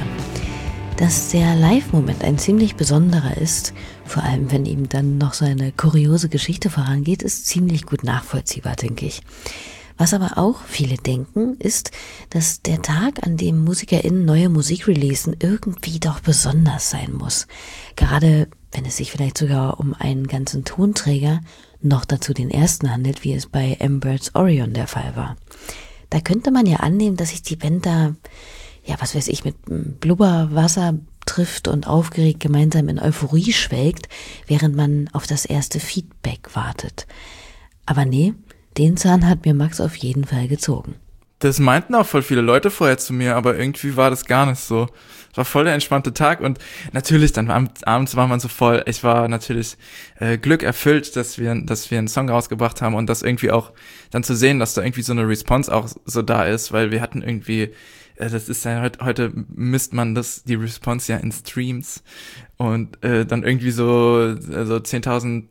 Dass der Live-Moment ein ziemlich besonderer ist, vor allem wenn ihm dann noch so eine kuriose Geschichte vorangeht, ist ziemlich gut nachvollziehbar, denke ich. Was aber auch viele denken, ist, dass der Tag, an dem MusikerInnen neue Musik releasen, irgendwie doch besonders sein muss. Gerade wenn es sich vielleicht sogar um einen ganzen Tonträger, noch dazu den ersten handelt, wie es bei M-Birds Orion der Fall war. Da könnte man ja annehmen, dass sich die Band da, ja, was weiß ich, mit Blubberwasser trifft und aufgeregt gemeinsam in Euphorie schwelgt, während man auf das erste Feedback wartet. Aber nee, den Zahn hat mir Max auf jeden Fall gezogen. Das meinten auch voll viele Leute vorher zu mir, aber irgendwie war das gar nicht so. Es war voll der entspannte Tag, und natürlich, dann abends war man so voll, ich war natürlich äh, Glück erfüllt, dass wir, dass wir einen Song rausgebracht haben, und das irgendwie auch dann zu sehen, dass da irgendwie so eine Response auch so da ist, weil wir hatten irgendwie, äh, das ist ja heute, heute misst man das, die Response ja in Streams, und äh, dann irgendwie so, so zehntausend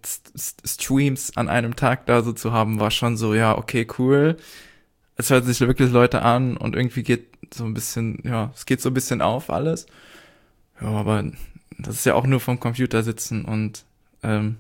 Streams an einem Tag da so zu haben, war schon so, ja, okay, cool. Es hört sich wirklich Leute an und irgendwie geht so ein bisschen, ja, es geht so ein bisschen auf alles. Ja, aber das ist ja auch nur vom Computer sitzen, und ähm,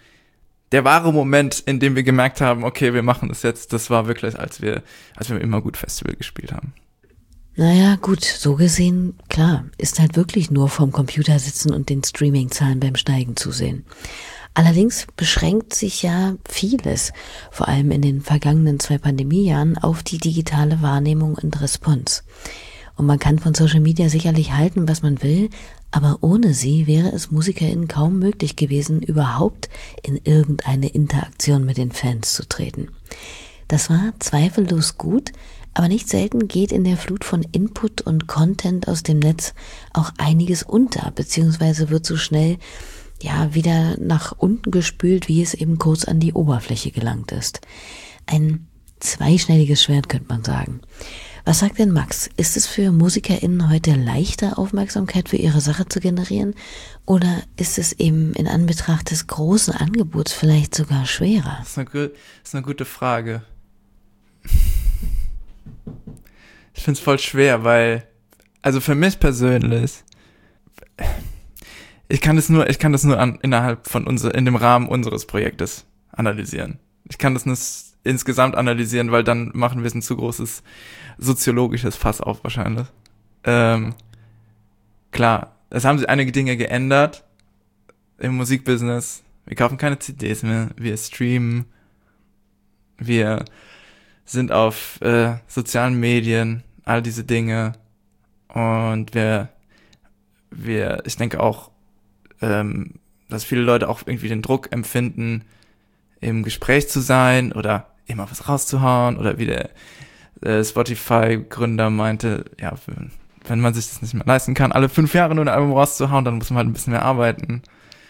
der wahre Moment, in dem wir gemerkt haben, okay, wir machen das jetzt, das war wirklich, als wir, als wir im Immergut Festival gespielt haben. Naja, gut, so gesehen, klar, ist halt wirklich nur vom Computer sitzen und den Streaming-Zahlen beim Steigen zusehen. Allerdings beschränkt sich ja vieles, vor allem in den vergangenen zwei Pandemiejahren, auf die digitale Wahrnehmung und Response. Und man kann von Social Media sicherlich halten, was man will, aber ohne sie wäre es MusikerInnen kaum möglich gewesen, überhaupt in irgendeine Interaktion mit den Fans zu treten. Das war zweifellos gut, Aber nicht selten geht in der Flut von Input und Content aus dem Netz auch einiges unter, beziehungsweise wird so schnell ja wieder nach unten gespült, wie es eben kurz an die Oberfläche gelangt ist. Ein zweischneidiges Schwert, könnte man sagen. Was sagt denn Max? Ist es für MusikerInnen heute leichter, Aufmerksamkeit für ihre Sache zu generieren? Oder ist es eben in Anbetracht des großen Angebots vielleicht sogar schwerer? Das ist eine, das ist eine gute Frage. Ich finde es voll schwer, weil, also für mich persönlich, ich kann das nur, ich kann das nur an, innerhalb von unser, in dem Rahmen unseres Projektes analysieren. Ich kann das nicht insgesamt analysieren, weil dann machen wir ein zu großes soziologisches Fass auf wahrscheinlich. Ähm, klar, es haben sich einige Dinge geändert im Musikbusiness. Wir kaufen keine C Ds mehr, wir streamen, wir sind auf äh, sozialen Medien, all diese Dinge, und wir, wir, ich denke auch, ähm, dass viele Leute auch irgendwie den Druck empfinden, im Gespräch zu sein oder immer was rauszuhauen, oder wie der äh, Spotify-Gründer meinte, ja, wenn man sich das nicht mehr leisten kann, alle fünf Jahre nur ein Album rauszuhauen, dann muss man halt ein bisschen mehr arbeiten.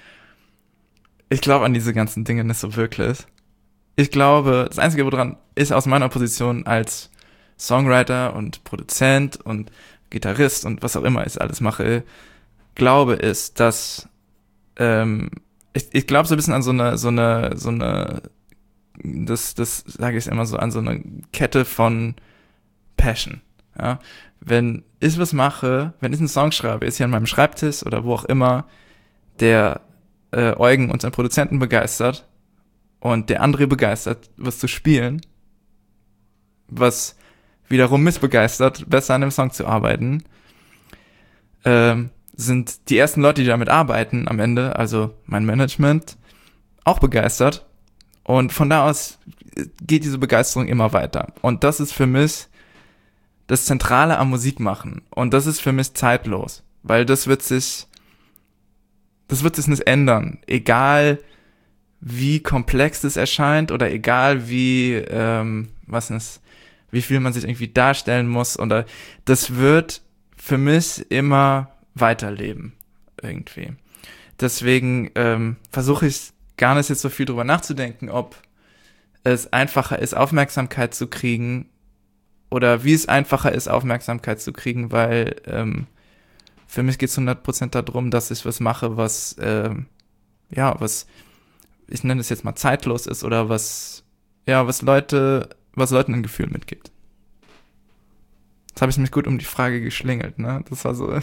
Ich glaube an diese ganzen Dinge nicht so wirklich. Ich glaube, das Einzige, woran ich aus meiner Position als Songwriter und Produzent und Gitarrist und was auch immer ich alles mache, glaube, ist, dass ähm, ich, ich glaube so ein bisschen an so eine, so eine, so eine, das, das sage ich immer so, an so eine Kette von Passion. Ja? Wenn ich was mache, wenn ich einen Song schreibe, ist hier an meinem Schreibtisch oder wo auch immer, der äh, Eugen, unseren Produzenten, begeistert und der André begeistert, was zu spielen, was wiederum mich begeistert, besser an dem Song zu arbeiten, ähm, sind die ersten Leute, die damit arbeiten am Ende, also mein Management, auch begeistert. Und von da aus geht diese Begeisterung immer weiter. Und das ist für mich das Zentrale am Musikmachen. Und das ist für mich zeitlos. Weil das wird sich, das wird sich nicht ändern. Egal wie komplex das erscheint oder egal wie, ähm, was ist, wie viel man sich irgendwie darstellen muss. Oder das wird für mich immer weiterleben. Irgendwie. Deswegen ähm, versuche ich gar nicht jetzt so viel drüber nachzudenken, ob es einfacher ist, Aufmerksamkeit zu kriegen oder wie es einfacher ist, Aufmerksamkeit zu kriegen, weil ähm, für mich geht es hundert Prozent darum, dass ich was mache, was, ähm, ja, was, ich nenne es jetzt mal zeitlos ist oder was, ja, was Leute, was Leuten ein Gefühl mitgibt. Jetzt habe ich mich gut um die Frage geschlingelt, ne? Das war so...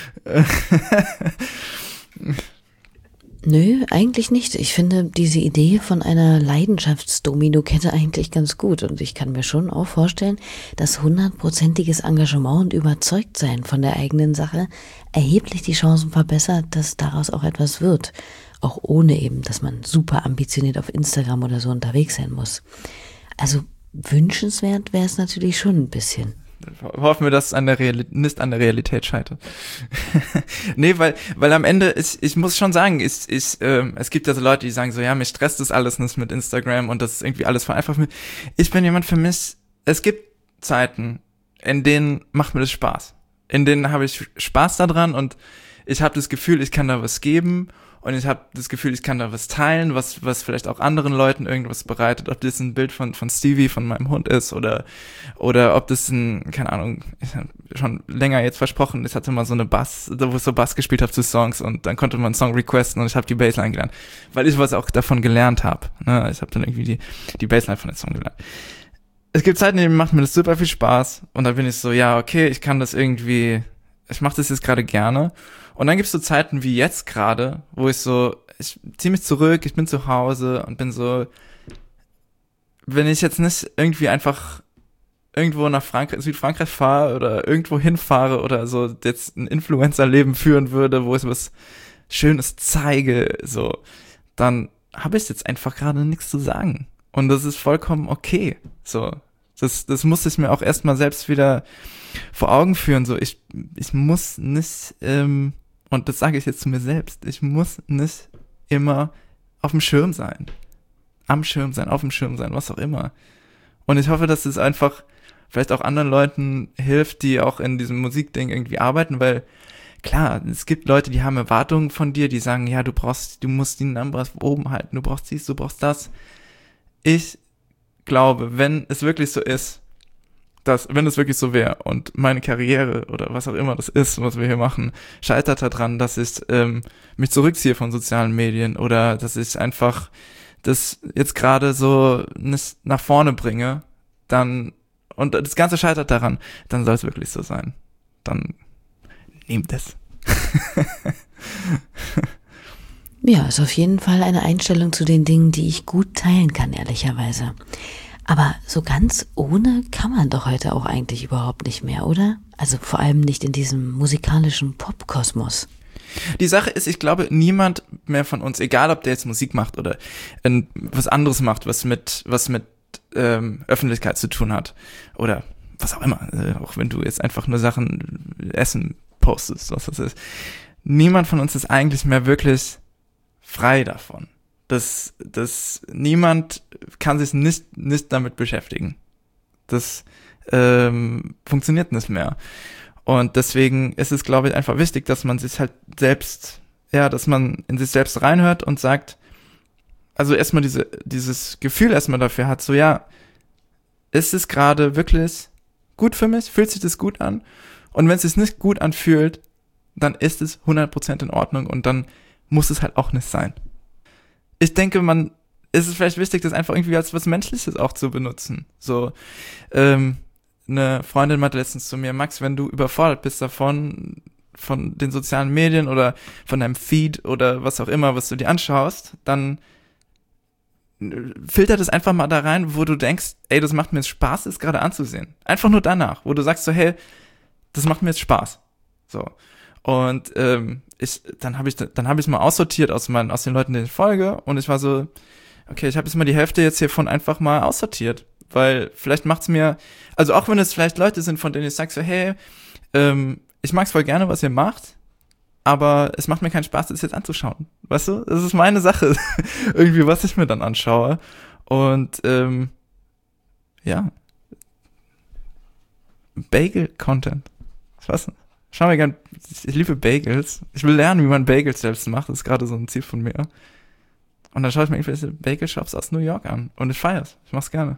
Nö, eigentlich nicht. Ich finde diese Idee von einer Leidenschaftsdomino-Kette eigentlich ganz gut, und ich kann mir schon auch vorstellen, dass hundertprozentiges Engagement und Überzeugtsein von der eigenen Sache erheblich die Chancen verbessert, dass daraus auch etwas wird. Auch ohne eben, dass man super ambitioniert auf Instagram oder so unterwegs sein muss. Also wünschenswert wäre es natürlich schon ein bisschen. Hoffen wir, dass es an der Reali- nicht an der Realität scheitert. Nee, weil weil am Ende, ich, ich muss schon sagen, ich, ich, ähm, es gibt ja so Leute, die sagen so, ja, mich stresst das alles nicht mit Instagram und das ist irgendwie alles vereinfacht. Ich bin jemand, für mich, es gibt Zeiten, in denen macht mir das Spaß. In denen habe ich Spaß daran und ich habe das Gefühl, ich kann da was geben. Und ich habe das Gefühl, ich kann da was teilen, was was vielleicht auch anderen Leuten irgendwas bereitet. Ob das ein Bild von von Stevie, von meinem Hund ist, oder oder ob das ein, keine Ahnung, ich habe schon länger jetzt versprochen, ich hatte mal so eine Bass, wo ich so Bass gespielt habe zu Songs und dann konnte man einen Song requesten und ich habe die Bassline gelernt, weil ich was auch davon gelernt habe. Ne? Ich habe dann irgendwie die die Bassline von dem Song gelernt. Es gibt Zeiten, in denen macht mir das super viel Spaß und dann bin ich so, ja, okay, ich kann das irgendwie, ich mache das jetzt gerade gerne. Und dann gibt's so Zeiten wie jetzt gerade, wo ich so, ich ziehe mich zurück, ich bin zu Hause und bin so, wenn ich jetzt nicht irgendwie einfach irgendwo nach Frankreich, Südfrankreich fahre oder irgendwo hinfahre oder so jetzt ein Influencer-Leben führen würde, wo ich was Schönes zeige, so, dann habe ich jetzt einfach gerade nichts zu sagen. Und das ist vollkommen okay. So, das, das muss ich mir auch erstmal selbst wieder vor Augen führen. So, ich, ich muss nicht, ähm, und das sage ich jetzt zu mir selbst, ich muss nicht immer auf dem Schirm sein. Am Schirm sein, auf dem Schirm sein, was auch immer. Und ich hoffe, dass es einfach vielleicht auch anderen Leuten hilft, die auch in diesem Musikding irgendwie arbeiten, weil klar, es gibt Leute, die haben Erwartungen von dir, die sagen, ja, du brauchst, du musst die Numbers oben halten, du brauchst dies, du brauchst das. Ich glaube, wenn es wirklich so ist, dass, wenn es wirklich so wäre und meine Karriere oder was auch immer das ist, was wir hier machen, scheitert daran, dass ich ähm, mich zurückziehe von sozialen Medien oder dass ich einfach das jetzt gerade so nicht nach vorne bringe, dann, und das Ganze scheitert daran, dann soll es wirklich so sein. Dann nehmt es. Ja, ist auf jeden Fall eine Einstellung zu den Dingen, die ich gut teilen kann, ehrlicherweise. Aber so ganz ohne kann man doch heute auch eigentlich überhaupt nicht mehr, oder? Also vor allem nicht in diesem musikalischen Popkosmos. Die Sache ist, ich glaube, niemand mehr von uns, egal ob der jetzt Musik macht oder äh, was anderes macht, was mit was mit ähm, Öffentlichkeit zu tun hat oder was auch immer, äh, auch wenn du jetzt einfach nur Sachen Essen postest, was das ist. Niemand von uns ist eigentlich mehr wirklich frei davon. Das, das, niemand kann sich nicht, nicht damit beschäftigen. Das ähm, funktioniert nicht mehr. Und deswegen ist es, glaube ich, einfach wichtig, dass man sich halt selbst, ja, dass man in sich selbst reinhört und sagt, also erstmal diese, dieses Gefühl erstmal dafür hat, so ja, ist es gerade wirklich gut für mich? Fühlt sich das gut an? Und wenn es sich nicht gut anfühlt, dann ist es hundert Prozent in Ordnung und dann muss es halt auch nicht sein. Ich denke, man, ist es vielleicht wichtig, das einfach irgendwie als was Menschliches auch zu benutzen. So, ähm, eine Freundin meinte letztens zu mir, Max, wenn du überfordert bist davon, von den sozialen Medien oder von deinem Feed oder was auch immer, was du dir anschaust, dann filter das einfach mal da rein, wo du denkst, ey, das macht mir jetzt Spaß, das gerade anzusehen. Einfach nur danach, wo du sagst so, hey, das macht mir jetzt Spaß. So. Und ähm, ich, dann habe ich dann habe ich es mal aussortiert aus meinen aus den Leuten, denen ich folge, und ich war so, okay, ich habe jetzt mal die Hälfte jetzt hiervon einfach mal aussortiert, weil vielleicht macht's mir, also auch wenn es vielleicht Leute sind, von denen ich sag so, hey, ähm, ich mag's voll gerne, was ihr macht, aber es macht mir keinen Spaß, das jetzt anzuschauen, weißt du? Das ist meine Sache, irgendwie, was ich mir dann anschaue. Und ähm, ja, Bagel-Content, ich weiß nicht. Schau mir gern, ich liebe Bagels. Ich will lernen, wie man Bagels selbst macht. Das ist gerade so ein Ziel von mir. Und dann schaue ich mir irgendwelche Bagel-Shops aus New York an. Und ich feier's. Ich mach's gerne.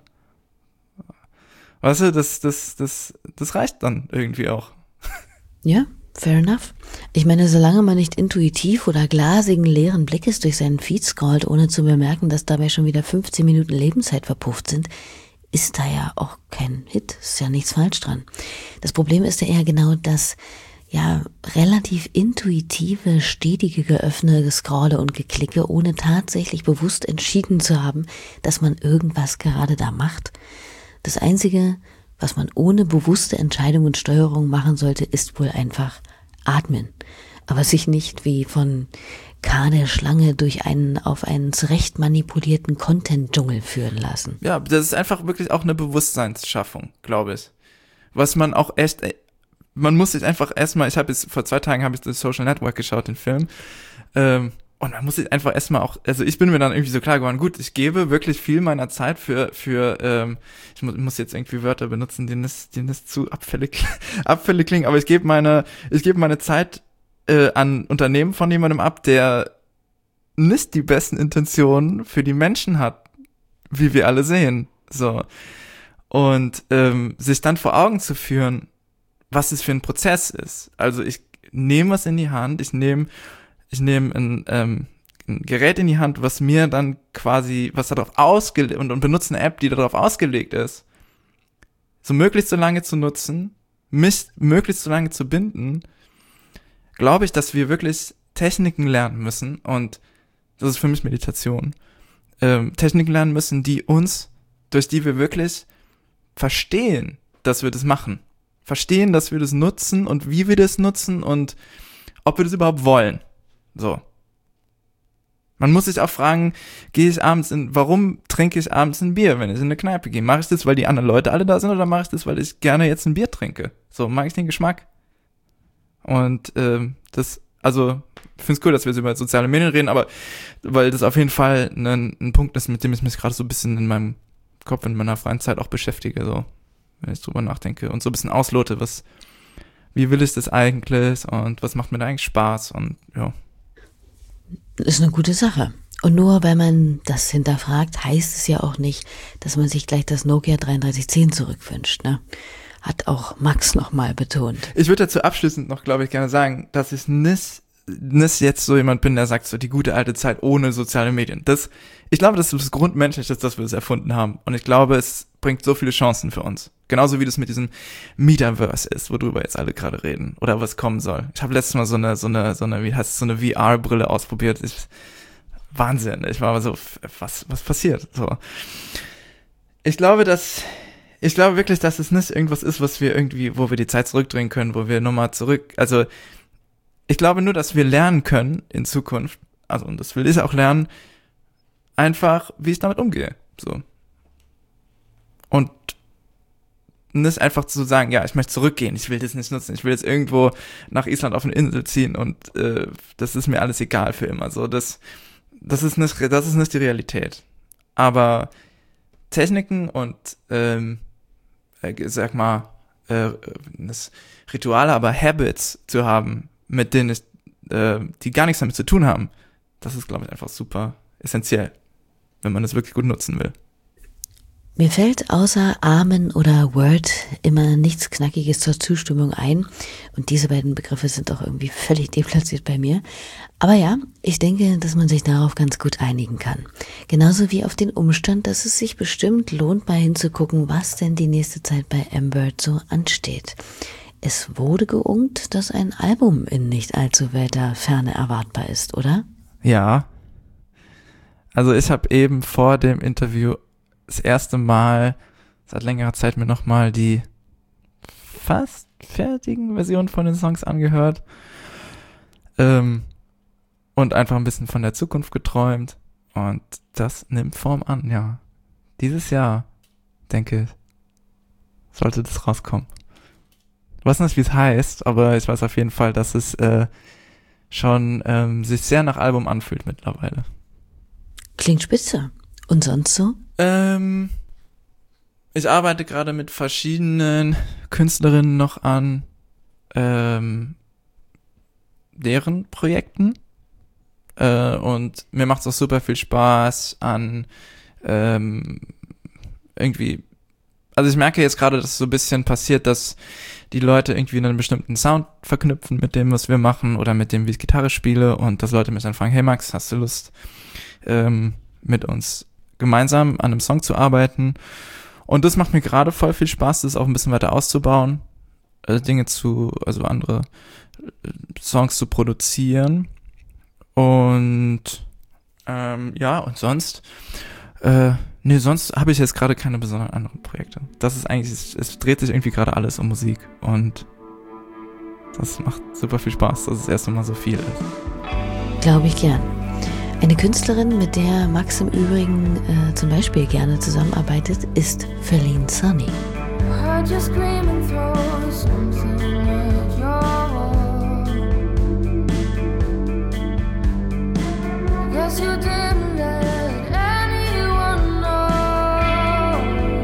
Weißt du, das, das, das, das reicht dann irgendwie auch. Ja, fair enough. Ich meine, solange man nicht intuitiv oder glasigen, leeren Blickes durch seinen Feed scrollt, ohne zu bemerken, dass dabei schon wieder fünfzehn Minuten Lebenszeit verpufft sind, ist da ja auch kein Hit, ist ja nichts falsch dran. Das Problem ist ja eher genau das, ja, relativ intuitive, stetige Geöffne, Gescrolle und Geklicke, ohne tatsächlich bewusst entschieden zu haben, dass man irgendwas gerade da macht. Das Einzige, was man ohne bewusste Entscheidung und Steuerung machen sollte, ist wohl einfach atmen. Aber sich nicht wie von K. der Schlange durch einen auf einen zurecht manipulierten Content-Dschungel führen lassen. Ja, das ist einfach wirklich auch eine Bewusstseinsschaffung, glaube ich. Was man auch echt, man muss sich einfach erstmal, ich habe jetzt, vor zwei Tagen habe ich das Social Network geschaut, den Film, ähm, und man muss sich einfach erstmal auch, also ich bin mir dann irgendwie so klar geworden, gut, ich gebe wirklich viel meiner Zeit für, für, ähm, ich muss, muss jetzt irgendwie Wörter benutzen, die nicht, die nicht zu abfällig, abfällig klingen, aber ich gebe meine, ich gebe meine Zeit äh, an Unternehmen von jemandem ab, der nicht die besten Intentionen für die Menschen hat, wie wir alle sehen, so. Und ähm, sich dann vor Augen zu führen, was es für ein Prozess ist. Also ich nehme was in die Hand, ich nehme ich nehme ein, ähm, ein Gerät in die Hand, was mir dann quasi, was darauf ausgelegt, und, und benutze eine App, die darauf ausgelegt ist, so möglichst so lange zu nutzen, mich möglichst so lange zu binden, glaube ich, dass wir wirklich Techniken lernen müssen, und das ist für mich Meditation, ähm, Techniken lernen müssen, die uns, durch die wir wirklich verstehen, dass wir das machen. Verstehen, dass wir das nutzen und wie wir das nutzen und ob wir das überhaupt wollen. So. Man muss sich auch fragen, gehe ich abends in, warum trinke ich abends ein Bier, wenn ich in eine Kneipe gehe? Mache ich das, weil die anderen Leute alle da sind, oder mache ich das, weil ich gerne jetzt ein Bier trinke? So, mag ich den Geschmack? Und ähm, das, also, ich finde es cool, dass wir jetzt über soziale Medien reden, aber weil das auf jeden Fall ein, ein Punkt ist, mit dem ich mich gerade so ein bisschen in meinem Kopf, in meiner freien Zeit auch beschäftige, so. wenn ich drüber nachdenke und so ein bisschen auslote, was, wie will ich das eigentlich und was macht mir da eigentlich Spaß und ja. Ist eine gute Sache. Und nur weil man das hinterfragt, heißt es ja auch nicht, dass man sich gleich das Nokia dreiunddreißig zehn zurückwünscht, ne? Hat auch Max nochmal betont. Ich würde dazu abschließend noch, glaube ich, gerne sagen, dass ich nicht, nicht jetzt so jemand bin, der sagt, so die gute alte Zeit ohne soziale Medien. Das, ich glaube, das ist das Grundmenschliche, dass wir es erfunden haben. Und ich glaube, es bringt so viele Chancen für uns. Genauso wie das mit diesem Metaverse ist, worüber jetzt alle gerade reden. Oder was kommen soll. Ich habe letztes Mal so eine, so eine, so eine, wie heißt es, so eine V R-Brille ausprobiert. Ich, Wahnsinn. Ich war aber so, was, was passiert? So. Ich glaube, dass, ich glaube wirklich, dass es nicht irgendwas ist, was wir irgendwie, wo wir die Zeit zurückdrehen können, wo wir nochmal zurück, also, ich glaube nur, dass wir lernen können in Zukunft, also, und das will ich auch lernen, einfach, wie ich damit umgehe, so. Und nicht einfach zu sagen, ja, ich möchte zurückgehen, ich will das nicht nutzen, ich will jetzt irgendwo nach Island auf eine Insel ziehen und, äh, das ist mir alles egal für immer, so, das, Das ist nicht, das ist nicht die Realität. Aber Techniken und, ähm, äh, sag mal, äh, das Rituale, aber Habits zu haben, mit denen ich, äh, die gar nichts damit zu tun haben, das ist, glaube ich, einfach super essentiell, wenn man das wirklich gut nutzen will. Mir fällt außer Amen oder Word immer nichts Knackiges zur Zustimmung ein. Und diese beiden Begriffe sind auch irgendwie völlig deplatziert bei mir. Aber ja, ich denke, dass man sich darauf ganz gut einigen kann. Genauso wie auf den Umstand, dass es sich bestimmt lohnt, mal hinzugucken, was denn die nächste Zeit bei M-Bird so ansteht. Es wurde geunkt, dass ein Album in nicht allzu weiter Ferne erwartbar ist, oder? Ja. Also ich habe eben vor dem Interview das erste Mal seit längerer Zeit mir nochmal die fast fertigen Versionen von den Songs angehört ähm, und einfach ein bisschen von der Zukunft geträumt und das nimmt Form an, ja. Dieses Jahr, denke ich, sollte das rauskommen. Ich weiß nicht, wie es heißt, aber ich weiß auf jeden Fall, dass es äh, schon ähm, sich sehr nach Album anfühlt mittlerweile. Klingt spitze. Und sonst so? Ähm, ich arbeite gerade mit verschiedenen Künstlerinnen noch an ähm, deren Projekten äh, und mir macht es auch super viel Spaß an ähm, irgendwie, also ich merke jetzt gerade, dass so ein bisschen passiert, dass die Leute irgendwie einen bestimmten Sound verknüpfen mit dem, was wir machen oder mit dem, wie ich Gitarre spiele und dass Leute mich dann fragen, hey Max, hast du Lust ähm, mit uns gemeinsam an einem Song zu arbeiten und das macht mir gerade voll viel Spaß, das auch ein bisschen weiter auszubauen, äh, Dinge zu, also andere äh, Songs zu produzieren und ähm, ja, und sonst äh, nee, sonst habe ich jetzt gerade keine besonderen anderen Projekte. Das ist eigentlich, es, es dreht sich irgendwie gerade alles um Musik und das macht super viel Spaß, dass es erst einmal so viel ist. Glaube ich gern. Eine Künstlerin, mit der Max im Übrigen äh, zum Beispiel gerne zusammenarbeitet, ist Feline Sunny. Heard you scream and throw something at your wall. Guess you didn't let anyone know.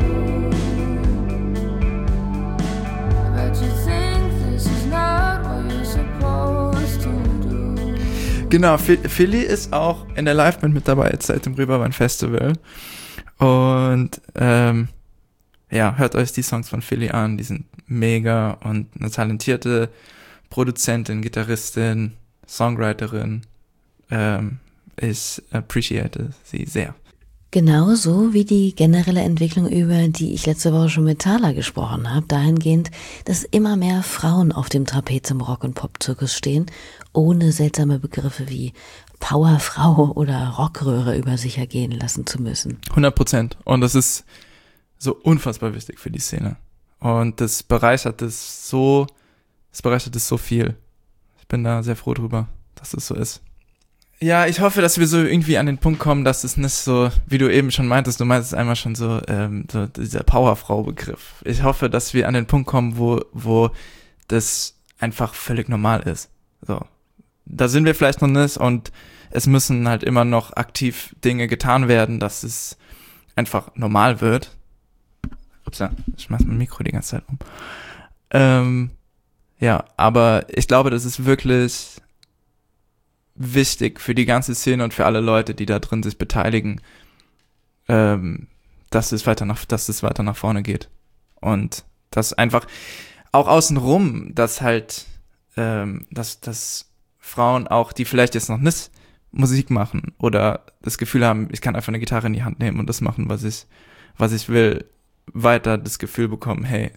But you think this is not what you're supposed to do. Genau, Philly ist auch in der Liveband mit dabei jetzt seit dem Reeperbahn Festival und ähm, ja, hört euch die Songs von Philly an, die sind mega und eine talentierte Produzentin, Gitarristin, Songwriterin, ähm, ich appreciate sie sehr. Genauso wie die generelle Entwicklung, über die ich letzte Woche schon mit Thala gesprochen habe, dahingehend, dass immer mehr Frauen auf dem Trapez im Rock- und Pop-Zirkus stehen, ohne seltsame Begriffe wie Powerfrau oder Rockröhre über sich ergehen lassen zu müssen. hundert Prozent. Und das ist so unfassbar wichtig für die Szene. Und das bereichert es so, das bereichert es so viel. Ich bin da sehr froh drüber, dass es so ist. Ja, ich hoffe, dass wir so irgendwie an den Punkt kommen, dass es nicht so, wie du eben schon meintest, du meintest einmal schon so, ähm, so dieser Powerfrau-Begriff. Ich hoffe, dass wir an den Punkt kommen, wo, wo das einfach völlig normal ist. So. Da sind wir vielleicht noch nicht und es müssen halt immer noch aktiv Dinge getan werden, dass es einfach normal wird. Ups, ich schmeiß mein Mikro die ganze Zeit um. Ähm, ja, aber ich glaube, das ist wirklich wichtig für die ganze Szene und für alle Leute, die da drin sich beteiligen, ähm, dass es weiter nach, dass es weiter nach vorne geht. Und dass einfach auch außenrum, dass halt, ähm, dass, dass Frauen auch, die vielleicht jetzt noch nicht Musik machen oder das Gefühl haben, ich kann einfach eine Gitarre in die Hand nehmen und das machen, was ich, was ich will, weiter das Gefühl bekommen, hey,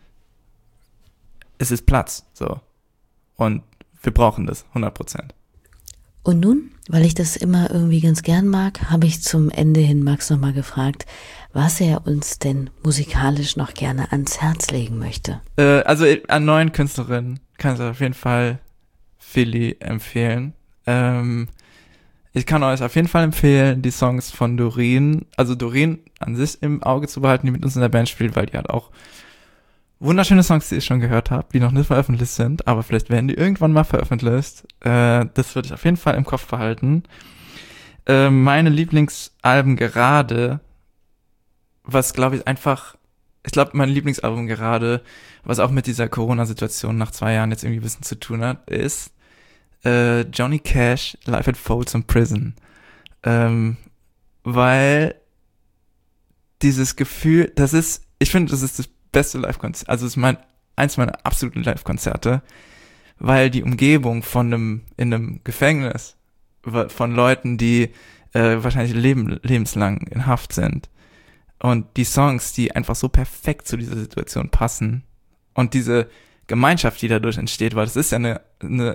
es ist Platz, so. Und wir brauchen das, hundert Prozent. Und nun, weil ich das immer irgendwie ganz gern mag, habe ich zum Ende hin Max nochmal gefragt, was er uns denn musikalisch noch gerne ans Herz legen möchte. Äh, also an neuen Künstlerinnen kann ich auf jeden Fall Philly empfehlen. Ähm, ich kann euch auf jeden Fall empfehlen, die Songs von Doreen, also Doreen an sich im Auge zu behalten, die mit uns in der Band spielt, weil die hat auch wunderschöne Songs, die ich schon gehört habe, die noch nicht veröffentlicht sind, aber vielleicht werden die irgendwann mal veröffentlicht. Äh, das würde ich auf jeden Fall im Kopf behalten. Äh, meine Lieblingsalben gerade, was glaube ich einfach, ich glaube mein Lieblingsalbum gerade, was auch mit dieser Corona-Situation nach zwei Jahren jetzt irgendwie ein bisschen zu tun hat, ist äh, Johnny Cash, Live at Folsom Prison. Ähm, weil dieses Gefühl, das ist, ich finde, das ist das beste Live-Konzert, also es ist mein, eins meiner absoluten Live-Konzerte, weil die Umgebung von einem, in einem Gefängnis, von Leuten, die äh, wahrscheinlich leben, lebenslang in Haft sind und die Songs, die einfach so perfekt zu dieser Situation passen und diese Gemeinschaft, die dadurch entsteht, weil das ist ja eine, eine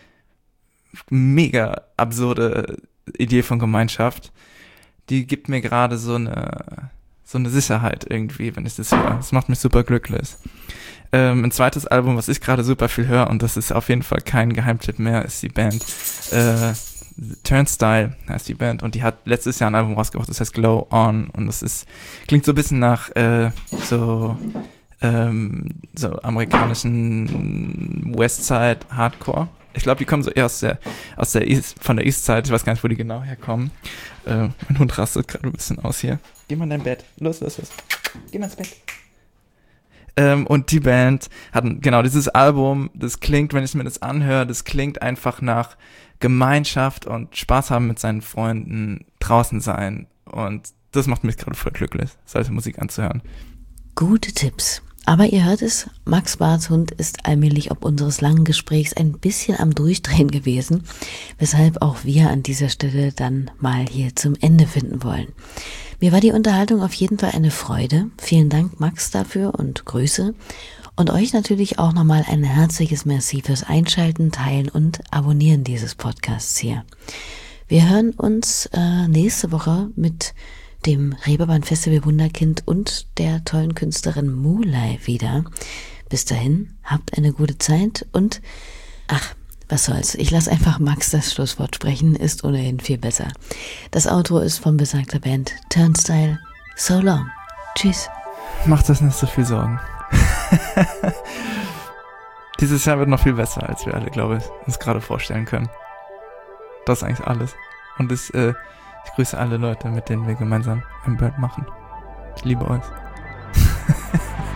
mega absurde Idee von Gemeinschaft, die gibt mir gerade so eine so eine Sicherheit irgendwie, wenn ich das höre. Das macht mich super glücklich. Ähm, ein zweites Album, was ich gerade super viel höre, und das ist auf jeden Fall kein Geheimtipp mehr, ist die Band äh, Turnstile heißt die Band, und die hat letztes Jahr ein Album rausgebracht, das heißt Glow On, und das ist, klingt so ein bisschen nach äh, so ähm, so amerikanischen Westside Hardcore. Ich glaube, die kommen so eher aus der, aus der East, von der East Side. Ich weiß gar nicht, wo die genau herkommen. Äh, mein Hund rastet gerade ein bisschen aus hier. Geh mal in dein Bett. Los, los, los. Geh mal ins Bett. Ähm, und die Band hat, genau, dieses Album, das klingt, wenn ich mir das anhöre, das klingt einfach nach Gemeinschaft und Spaß haben mit seinen Freunden, draußen sein. Und das macht mich gerade voll glücklich, solche Musik anzuhören. Gute Tipps. Aber ihr hört es, Max Barths Hund ist allmählich ob unseres langen Gesprächs ein bisschen am Durchdrehen gewesen, weshalb auch wir an dieser Stelle dann mal hier zum Ende finden wollen. Mir war die Unterhaltung auf jeden Fall eine Freude. Vielen Dank, Max, dafür und Grüße. Und euch natürlich auch nochmal ein herzliches Merci fürs Einschalten, Teilen und Abonnieren dieses Podcasts hier. Wir hören uns äh, nächste Woche mit dem Reeperbahn Festival Wunderkind und der tollen Künstlerin Mulay wieder. Bis dahin, habt eine gute Zeit und ach, was soll's, ich lasse einfach Max das Schlusswort sprechen, ist ohnehin viel besser. Das Outro ist von besagter Band Turnstile. So long. Tschüss. Macht das nicht so viel Sorgen. Dieses Jahr wird noch viel besser, als wir alle, glaube ich, uns gerade vorstellen können. Das ist eigentlich alles. Und ich, äh, ich grüße alle Leute, mit denen wir gemeinsam ein Bird machen. Ich liebe euch.